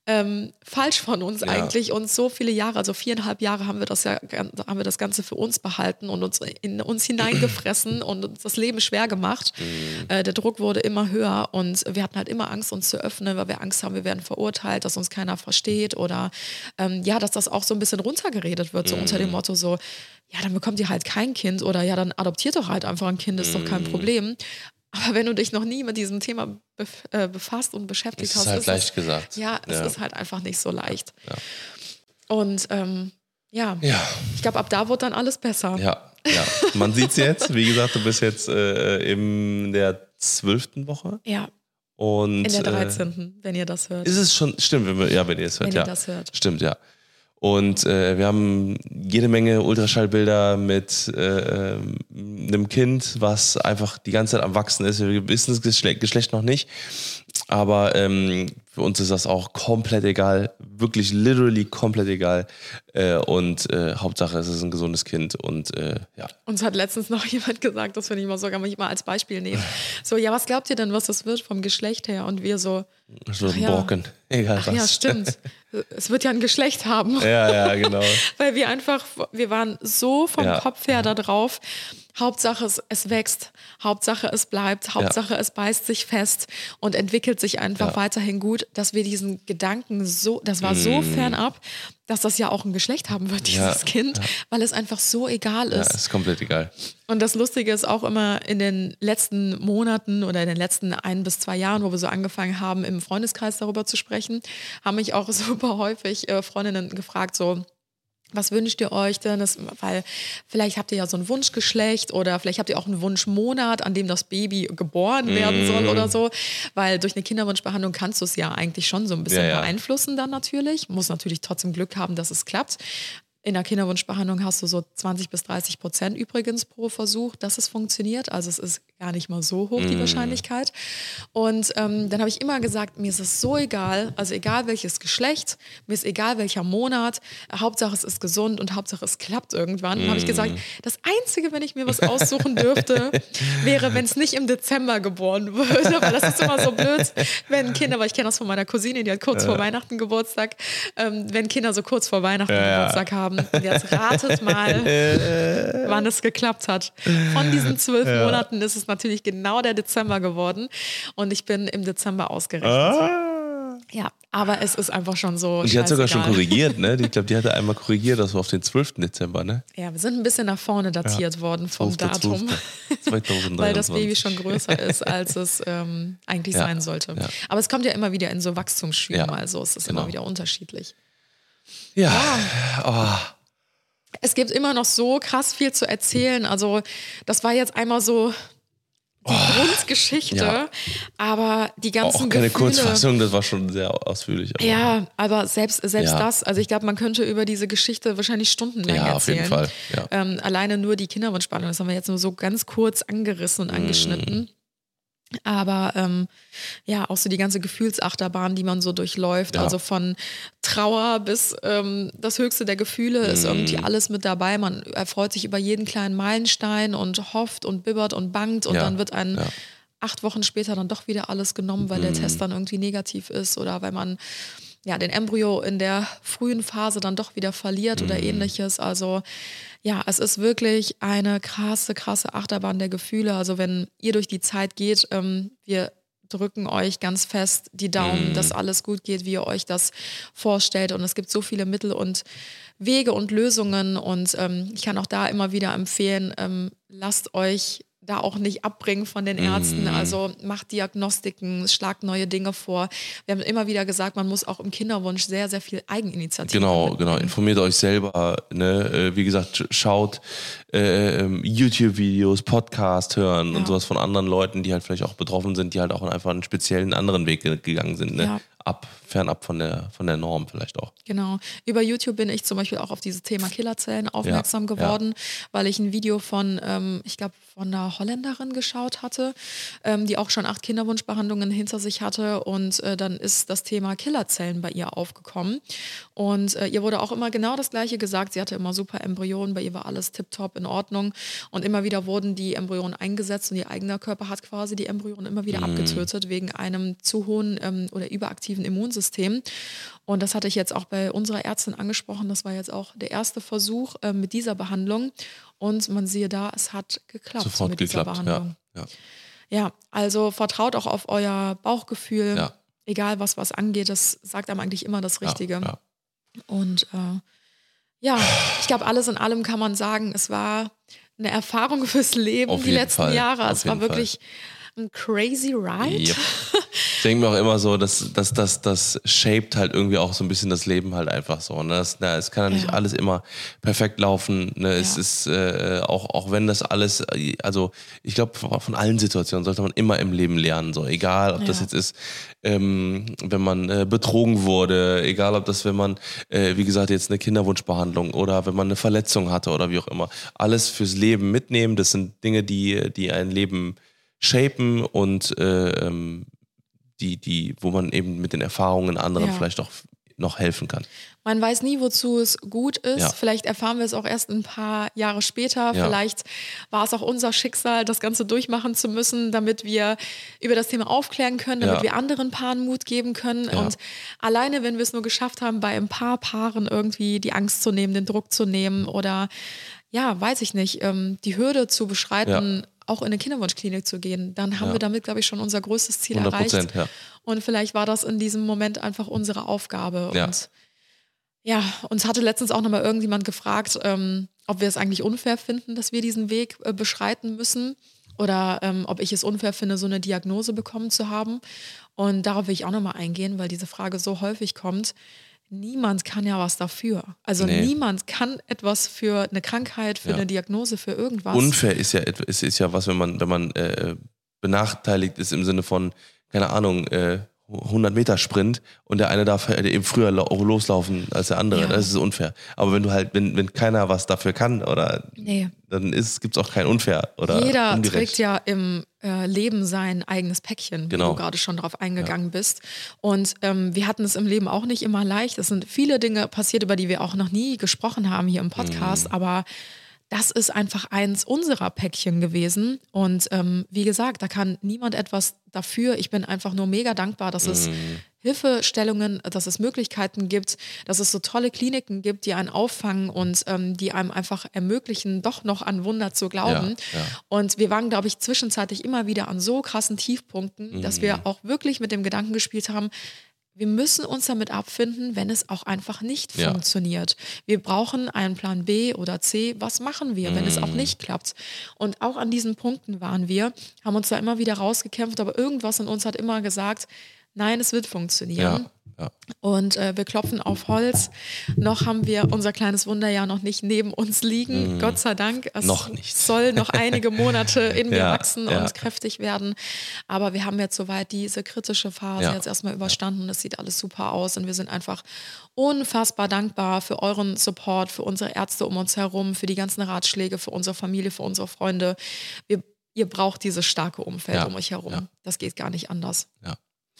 ähm, falsch von uns Ja. eigentlich. Und so viele Jahre, also viereinhalb Jahre haben wir das ja, haben wir das Ganze für uns behalten und uns in uns hineingefressen und uns das Leben schwer gemacht. Mhm. Äh, der Druck wurde immer höher und wir hatten halt immer Angst, uns zu öffnen, weil wir Angst haben, wir werden verurteilt, dass uns keiner versteht oder ähm, ja, dass das auch so ein bisschen runtergeredet wird, so Mhm. unter dem Motto so, ja, dann bekommt ihr halt kein Kind oder ja, dann adoptiert doch halt einfach ein Kind, ist doch kein Mhm. Problem. Aber wenn du dich noch nie mit diesem Thema bef- äh, befasst und beschäftigt Das hast, ist halt ist leicht es, gesagt. ja, es Ja. ist halt einfach nicht so leicht. Ja. Und ähm, ja, Ja. ich glaube, ab da wird dann alles besser. Ja, ja. Man sieht es jetzt. Wie gesagt, du bist jetzt äh, in der zwölften Woche. Ja, Und, in der äh, dreizehnten, wenn ihr das hört. ist es schon, stimmt, wenn wir, ja, wenn ihr es hört, Wenn ja. ihr das hört. Stimmt, ja. Und äh, wir haben jede Menge Ultraschallbilder mit äh, ähm, einem Kind, was einfach die ganze Zeit am Wachsen ist. Wir wissen das Geschle- Geschlecht noch nicht, aber ähm, für uns ist das auch komplett egal, wirklich literally komplett egal. Äh, und äh, Hauptsache, es ist ein gesundes Kind und äh, ja. Uns hat letztens noch jemand gesagt, das finde ich mal sogar mal als Beispiel nehmen. So, ja, was glaubt ihr denn, was das wird vom Geschlecht her? Und wir so, So ein ja. Brocken, egal ach was. ja, stimmt. Es wird ja ein Geschlecht haben. Ja, ja, genau. Weil wir einfach, wir waren so vom Ja. Kopf her da drauf. Hauptsache es, es wächst, Hauptsache es bleibt, Hauptsache es beißt sich fest und entwickelt sich einfach Ja. weiterhin gut, dass wir diesen Gedanken so, das war so fernab, dass das ja auch ein Geschlecht haben wird, dieses Ja. Kind, weil es einfach so egal Ja, ist. ist komplett egal. Und das Lustige ist auch immer in den letzten Monaten oder in den letzten ein bis zwei Jahren, wo wir so angefangen haben, im Freundeskreis darüber zu sprechen, haben mich auch super häufig äh, Freundinnen gefragt, so, was wünscht ihr euch denn? Das, weil vielleicht habt ihr ja so ein Wunschgeschlecht oder vielleicht habt ihr auch einen Wunschmonat, an dem das Baby geboren werden soll oder so. Weil durch eine Kinderwunschbehandlung kannst du es ja eigentlich schon so ein bisschen Ja, ja. beeinflussen dann natürlich. Muss natürlich trotzdem Glück haben, dass es klappt. In der Kinderwunschbehandlung hast du so zwanzig bis dreißig Prozent übrigens pro Versuch, dass es funktioniert. Also es ist gar nicht mal so hoch, die Wahrscheinlichkeit. Und ähm, dann habe ich immer gesagt, mir ist es so egal, also egal welches Geschlecht, mir ist egal welcher Monat, Hauptsache es ist gesund und Hauptsache es klappt irgendwann. Und habe ich gesagt, das Einzige, wenn ich mir was aussuchen dürfte, wäre, wenn es nicht im Dezember geboren würde, weil das ist immer so blöd, wenn Kinder, weil ich kenne das von meiner Cousine, die hat kurz vor Weihnachten Geburtstag, ähm, wenn Kinder so kurz vor Weihnachten Ja. Geburtstag haben. Und jetzt ratet mal, wann es geklappt hat. Von diesen zwölf Monaten ist es natürlich genau der Dezember geworden und ich bin im Dezember ausgerechnet. Ah. Ja, aber es ist einfach schon so. Und die hat sogar schon scheißegal. korrigiert, ne? Ich glaube, die hatte einmal korrigiert, das war auf den zwölften Dezember, ne? Ja, wir sind ein bisschen nach vorne datiert worden vom zwölfter Datum, zweitausenddreiundzwanzig. weil das Baby schon größer ist, als es ähm, eigentlich Ja, sein sollte. ja. Aber es kommt ja immer wieder in so Wachstumsschüben, Ja, also es ist genau. immer wieder unterschiedlich. Ja. Oh. Es gibt immer noch so krass viel zu erzählen. Also das war jetzt einmal so die Grundgeschichte, ja. aber die ganzen Auch keine Gefühle. Kurzfassung, das war schon sehr ausführlich. aber- Ja, aber selbst, selbst Ja. das, also ich glaube, man könnte über diese Geschichte wahrscheinlich stundenlang Ja, auf erzählen. jeden Fall, ja. Ähm, alleine nur die Kinderwunschbehandlung, das haben wir jetzt nur so ganz kurz angerissen und angeschnitten. Aber ähm, ja, auch so die ganze Gefühlsachterbahn, die man so durchläuft, Ja. also von Trauer bis ähm, das Höchste der Gefühle ist irgendwie alles mit dabei. Man erfreut sich über jeden kleinen Meilenstein und hofft und bibbert und bangt und Ja, dann wird ein ja. acht Wochen später dann doch wieder alles genommen, weil der Test dann irgendwie negativ ist oder weil man ja den Embryo in der frühen Phase dann doch wieder verliert oder ähnliches. Also ja, es ist wirklich eine krasse, krasse Achterbahn der Gefühle. Also wenn ihr durch die Zeit geht, ähm, wir drücken euch ganz fest die Daumen, dass alles gut geht, wie ihr euch das vorstellt. Und es gibt so viele Mittel und Wege und Lösungen. Und ähm, ich kann auch da immer wieder empfehlen, ähm, lasst euch da auch nicht abbringen von den Ärzten. Also macht Diagnostiken, schlagt neue Dinge vor. Wir haben immer wieder gesagt, man muss auch im Kinderwunsch sehr, sehr viel Eigeninitiative Genau, mitbringen. genau. Informiert euch selber. Ne? Äh, Wie gesagt, sch- schaut äh, ähm, YouTube-Videos, Podcast hören Ja. und sowas von anderen Leuten, die halt vielleicht auch betroffen sind, die halt auch einfach einen speziellen anderen Weg ge- gegangen sind. Ne? Ja. Ab, fernab von der, von der Norm vielleicht auch. Genau. Über YouTube bin ich zum Beispiel auch auf dieses Thema Killerzellen aufmerksam Ja, geworden, weil ich ein Video von, ähm, ich glaube, von einer Holländerin geschaut hatte, ähm, die auch schon acht Kinderwunschbehandlungen hinter sich hatte. Und äh, dann ist das Thema Killerzellen bei ihr aufgekommen. Und äh, ihr wurde auch immer genau das Gleiche gesagt. Sie hatte immer super Embryonen, bei ihr war alles tipptopp in Ordnung. Und immer wieder wurden die Embryonen eingesetzt und ihr eigener Körper hat quasi die Embryonen immer wieder abgetötet wegen einem zu hohen ähm, oder überaktiven adaptiven Immunsystem. Und das hatte ich jetzt auch bei unserer Ärztin angesprochen. Das war jetzt auch der erste Versuch äh, mit dieser Behandlung. Und man siehe da, es hat geklappt Sofort mit geklappt, dieser Behandlung. ja. Ja, also vertraut auch auf euer Bauchgefühl. Ja. Egal, was was angeht, das sagt einem eigentlich immer das Richtige. Ja, ja. Und äh, ja, ich glaube, alles in allem kann man sagen, es war eine Erfahrung fürs Leben Auf die jeden letzten Fall, Jahre. auf Es war jeden Fall. wirklich ein crazy ride. Yep. Ich denke mir auch immer so, dass das, das, das shaped halt irgendwie auch so ein bisschen das Leben halt einfach so. Ne? Das, na, es kann ja nicht Ja. alles immer perfekt laufen. Ne? Es Ja. ist äh, auch, auch wenn das alles, also ich glaube, von allen Situationen sollte man immer im Leben lernen. So. Egal, ob das Ja. jetzt ist, ähm, wenn man äh, betrogen wurde, egal ob das, wenn man, äh, wie gesagt, jetzt eine Kinderwunschbehandlung oder wenn man eine Verletzung hatte oder wie auch immer. Alles fürs Leben mitnehmen. Das sind Dinge, die, die ein Leben shapen und äh, ähm, die, die, wo man eben mit den Erfahrungen anderen Ja. vielleicht auch noch helfen kann. Man weiß nie, wozu es gut ist. Ja. Vielleicht erfahren wir es auch erst ein paar Jahre später. Ja. Vielleicht war es auch unser Schicksal, das Ganze durchmachen zu müssen, damit wir über das Thema aufklären können, damit Ja. wir anderen Paaren Mut geben können. Ja. Und alleine, wenn wir es nur geschafft haben, bei ein paar Paaren irgendwie die Angst zu nehmen, den Druck zu nehmen oder, ja, weiß ich nicht, ähm, die Hürde zu beschreiten, auch in eine Kinderwunschklinik zu gehen, dann haben Ja. wir damit, glaube ich, schon unser größtes Ziel hundert erreicht. Prozent, ja. Und vielleicht war das in diesem Moment einfach unsere Aufgabe. Ja. Und ja, uns hatte letztens auch nochmal irgendjemand gefragt, ähm, ob wir es eigentlich unfair finden, dass wir diesen Weg äh, beschreiten müssen oder ähm, ob ich es unfair finde, so eine Diagnose bekommen zu haben. Und darauf will ich auch nochmal eingehen, weil diese Frage so häufig kommt. Niemand kann ja was dafür. Also Nee. niemand kann etwas für eine Krankheit, für Ja. eine Diagnose, für irgendwas. Unfair ist ja, et- ist, ist ja was, wenn man, wenn man äh, benachteiligt ist im Sinne von, keine Ahnung, äh, hundert Meter Sprint und der eine darf halt eben früher lo- loslaufen als der andere. Ja. Das ist unfair. Aber wenn du halt, wenn, wenn keiner was dafür kann oder Nee. dann gibt es auch kein Unfair oder Jeder ungerecht. trägt ja im äh, Leben sein eigenes Päckchen, Genau. wie du gerade schon drauf eingegangen bist. Und ähm, wir hatten es im Leben auch nicht immer leicht. Es sind viele Dinge passiert, über die wir auch noch nie gesprochen haben hier im Podcast, Mhm. aber das ist einfach eins unserer Päckchen gewesen. Und ähm, wie gesagt, da kann niemand etwas dafür. Ich bin einfach nur mega dankbar, dass es Hilfestellungen, dass es Möglichkeiten gibt, dass es so tolle Kliniken gibt, die einen auffangen und ähm, die einem einfach ermöglichen, doch noch an Wunder zu glauben. Ja, ja. Und wir waren, glaube ich, zwischenzeitlich immer wieder an so krassen Tiefpunkten, dass wir auch wirklich mit dem Gedanken gespielt haben, wir müssen uns damit abfinden, wenn es auch einfach nicht Ja. funktioniert. Wir brauchen einen Plan B oder C. Was machen wir, wenn es auch nicht klappt? Und auch an diesen Punkten waren wir, haben uns da immer wieder rausgekämpft, aber irgendwas in uns hat immer gesagt, nein, es wird funktionieren. Ja, ja. Und äh, wir klopfen auf Holz. Noch haben wir unser kleines Wunder ja noch nicht neben uns liegen. Gott sei Dank. Es Noch nicht. soll noch einige Monate in mir Ja, wachsen ja. und kräftig werden. Aber wir haben jetzt soweit diese kritische Phase Ja. jetzt erstmal überstanden. Es sieht alles super aus und wir sind einfach unfassbar dankbar für euren Support, für unsere Ärzte um uns herum, für die ganzen Ratschläge, für unsere Familie, für unsere Freunde. Wir, ihr braucht dieses starke Umfeld Ja, um euch herum. ja. Das geht gar nicht anders. Ja.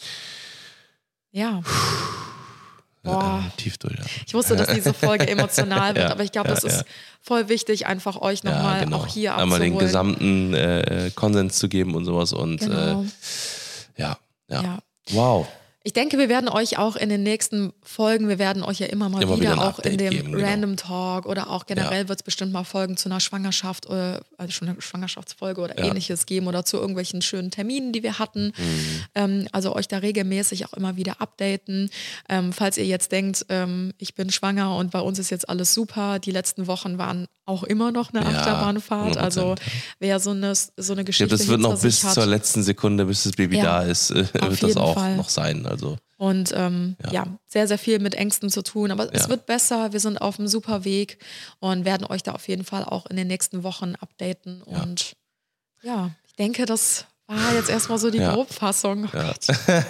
Ja. Boah. Äh, tief durch. Ja. Ich wusste, dass diese Folge emotional wird, Ja, aber ich glaube, ja, das ist ja. voll wichtig, einfach euch nochmal Ja, genau. auch hier Einmal den abzuholen. gesamten äh, Konsens zu geben und sowas und Genau. äh, ja, ja, Ja. Wow. Ich denke, wir werden euch auch in den nächsten Folgen, wir werden euch ja immer mal Immer wieder, wieder ein auch in Update dem geben, genau. Random Talk oder auch generell Ja. wird es bestimmt mal Folgen zu einer Schwangerschaft oder also schon eine Schwangerschaftsfolge oder Ja. ähnliches geben oder zu irgendwelchen schönen Terminen, die wir hatten. Mhm. Ähm, also euch da regelmäßig auch immer wieder updaten. Ähm, falls ihr jetzt denkt, ähm, ich bin schwanger und bei uns ist jetzt alles super, die letzten Wochen waren auch immer noch eine Ja, Achterbahnfahrt. hundert Also Prozent. wer so eine, so eine Ich Geschichte glaube, das wird noch hinter sich bis hat. zur letzten Sekunde, bis das Baby Ja, da ist, äh, wird das jeden auch Fall. noch sein. Also Und ähm, ja. Ja. sehr, sehr viel mit Ängsten zu tun. Aber es Ja. wird besser. Wir sind auf einem super Weg und werden euch da auf jeden Fall auch in den nächsten Wochen updaten. Ja. Und ja, ich denke, das war jetzt erstmal so die Ja. Grobfassung. Oh Gott.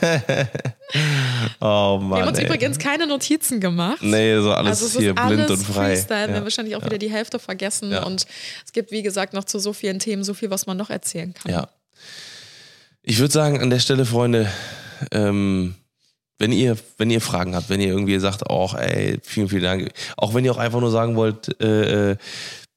oh Wir Mann, haben uns ey. übrigens keine Notizen gemacht. Nee, so alles Also es hier ist blind alles und frei. Freestyle. Wir Ja. haben wahrscheinlich auch wieder die Hälfte vergessen. Ja. Und es gibt, wie gesagt, noch zu so vielen Themen so viel, was man noch erzählen kann. Ja. Ich würde sagen, an der Stelle, Freunde, ähm, wenn ihr, wenn ihr Fragen habt, wenn ihr irgendwie sagt, auch ey, vielen, vielen Dank. Auch wenn ihr auch einfach nur sagen wollt, äh,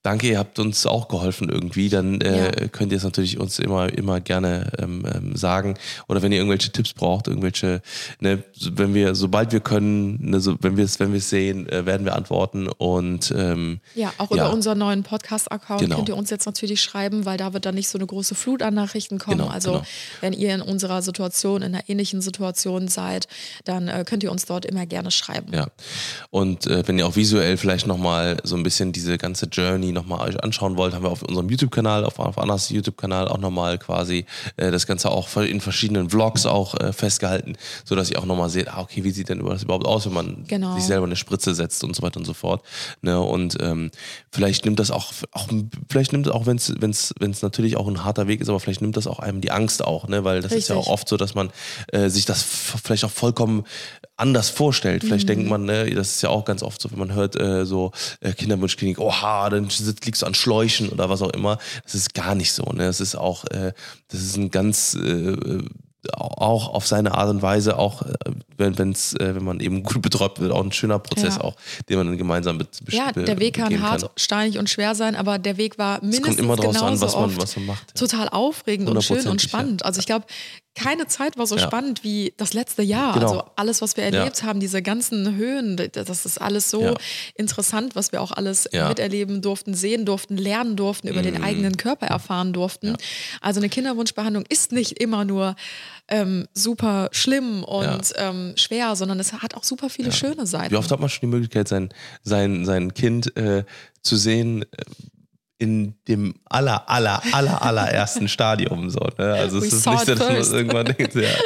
danke, ihr habt uns auch geholfen irgendwie, dann äh, Ja. könnt ihr es natürlich uns immer, immer gerne ähm, ähm, sagen. Oder wenn ihr irgendwelche Tipps braucht, irgendwelche, ne, wenn wir, sobald wir können, ne, so, wenn wir es, wenn wir es sehen, äh, werden wir antworten. Und ähm, Ja, auch ja. über unseren neuen Podcast-Account Genau. könnt ihr uns jetzt natürlich schreiben, weil da wird dann nicht so eine große Flut an Nachrichten kommen. Genau, also genau. wenn ihr in unserer Situation, in einer ähnlichen Situation seid, dann äh, könnt ihr uns dort immer gerne schreiben. Ja, und äh, wenn ihr auch visuell vielleicht nochmal so ein bisschen diese ganze Journey nochmal euch anschauen wollt, haben wir auf unserem YouTube-Kanal, auf, auf Annas YouTube-Kanal auch nochmal quasi äh, das Ganze auch in verschiedenen Vlogs auch äh, festgehalten, sodass ihr auch nochmal seht, ah, okay, wie sieht denn das überhaupt aus, wenn man Genau. sich selber eine Spritze setzt und so weiter und so fort. Ne? Und ähm, vielleicht nimmt das auch, auch vielleicht nimmt es auch, wenn es wenn es wenn es natürlich auch ein harter Weg ist, aber vielleicht nimmt das auch einem die Angst auch, ne? Weil das ist ja auch Richtig. oft so, dass man äh, sich das f- vielleicht auch vollkommen anders vorstellt. Vielleicht denkt man, ne, das ist ja auch ganz oft so, wenn man hört, äh, so äh, Kinderwunschklinik, oha, dann sitzt, liegst du an Schläuchen oder was auch immer. Das ist gar nicht so. Ne? Das ist auch, äh, das ist ein ganz äh, auch auf seine Art und Weise, auch äh, wenn wenn's, äh, wenn man eben gut betreut wird, auch ein schöner Prozess Ja. auch, den man dann gemeinsam be- be- Ja, der Weg kann begehen hart, steinig und schwer sein, aber der Weg war mindestens kommt immer drauf an, genauso was man- oft was man macht, ja. total aufregend und schön und Hundertprozentig, spannend. ja. Also ich glaube, keine Zeit war so Ja. spannend wie das letzte Jahr. Genau. Also alles, was wir erlebt haben, diese ganzen Höhen, das ist alles so Ja. interessant, was wir auch alles Ja. miterleben durften, sehen durften, lernen durften, über den eigenen Körper erfahren durften. Also eine Kinderwunschbehandlung ist nicht immer nur ähm, super schlimm und ähm, schwer, sondern es hat auch super viele schöne Seiten. Wie oft hat man schon die Möglichkeit, sein, sein, sein Kind äh, zu sehen äh, in dem aller, aller, aller, allerersten Stadium. So, ne? Also We es ist saw nicht so, it dass man first. irgendwann denkt, ja.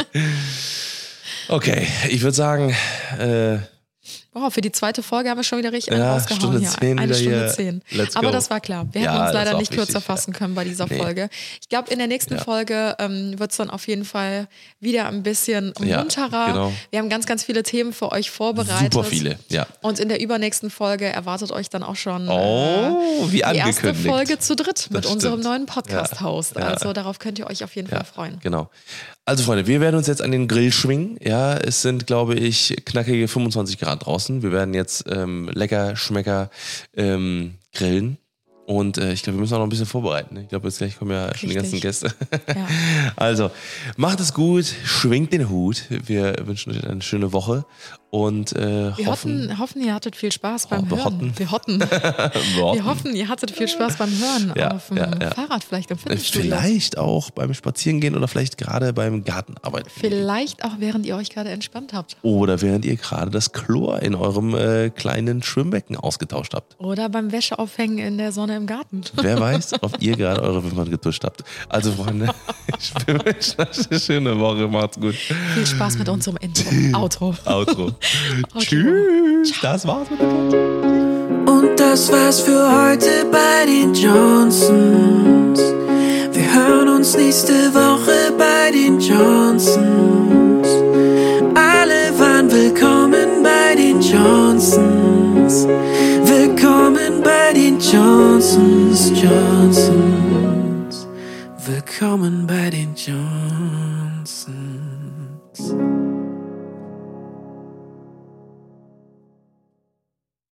Okay, ich würde sagen, äh, Wow, für die zweite Folge haben wir schon wieder richtig einen Ja, rausgehauen Stunde hier. zehn Eine wieder Stunde hier. zehn. Let's Aber go. das war klar. Wir Ja, hätten uns das leider ist auch nicht kürzer wichtig, fassen ja. können bei dieser Nee. Folge. Ich glaube, in der nächsten Ja. Folge ähm, wird es dann auf jeden Fall wieder ein bisschen Ja, munterer. genau. Wir haben ganz, ganz viele Themen für euch vorbereitet. super viele, ja. Und in der übernächsten Folge erwartet euch dann auch schon Oh, wie die erste angekündigt. Folge zu dritt mit Das unserem stimmt. neuen Podcast-Host. Ja, ja. Also darauf könnt ihr euch auf jeden Fall freuen. Genau. Also Freunde, wir werden uns jetzt an den Grill schwingen. Ja, es sind, glaube ich, knackige fünfundzwanzig Grad draußen. Wir werden jetzt ähm, lecker, schmecker ähm, grillen. Und äh, ich glaube, wir müssen auch noch ein bisschen vorbereiten. Ne? Ich glaube, jetzt gleich kommen ja schon die ganzen Richtig. Gäste. Ja. Also, macht es gut, schwingt den Hut. Wir wünschen euch eine schöne Woche und äh, Wir hoffen, hoffen, hoffen, ihr hattet viel Spaß beim wir Hören. hotten. Wir hotten. Wir hoffen, ihr hattet viel Spaß beim Hören Ja, auf dem ja, ja. Fahrrad, vielleicht im äh, Fitnessstudio. vielleicht auch beim Spazierengehen oder vielleicht gerade beim Gartenarbeiten. Vielleicht auch, während ihr euch gerade entspannt habt. Oder während ihr gerade das Chlor in eurem äh, kleinen Schwimmbecken ausgetauscht habt. Oder beim Wäscheaufhängen in der Sonne im Garten. Wer weiß, ob ihr gerade eure Wimpern getuscht habt. Also Freunde, ich wünsche euch eine schöne Woche. Macht's gut. Viel Spaß mit unserem Intro. Outro. Outro. Tschüss. Das war's mit dem Podcast. Und das war's für heute bei den Johnsons. Wir hören uns nächste Woche bei den Johnsons. Alle waren willkommen bei den Johnsons. Willkommen bei den Johnsons, Johnsons.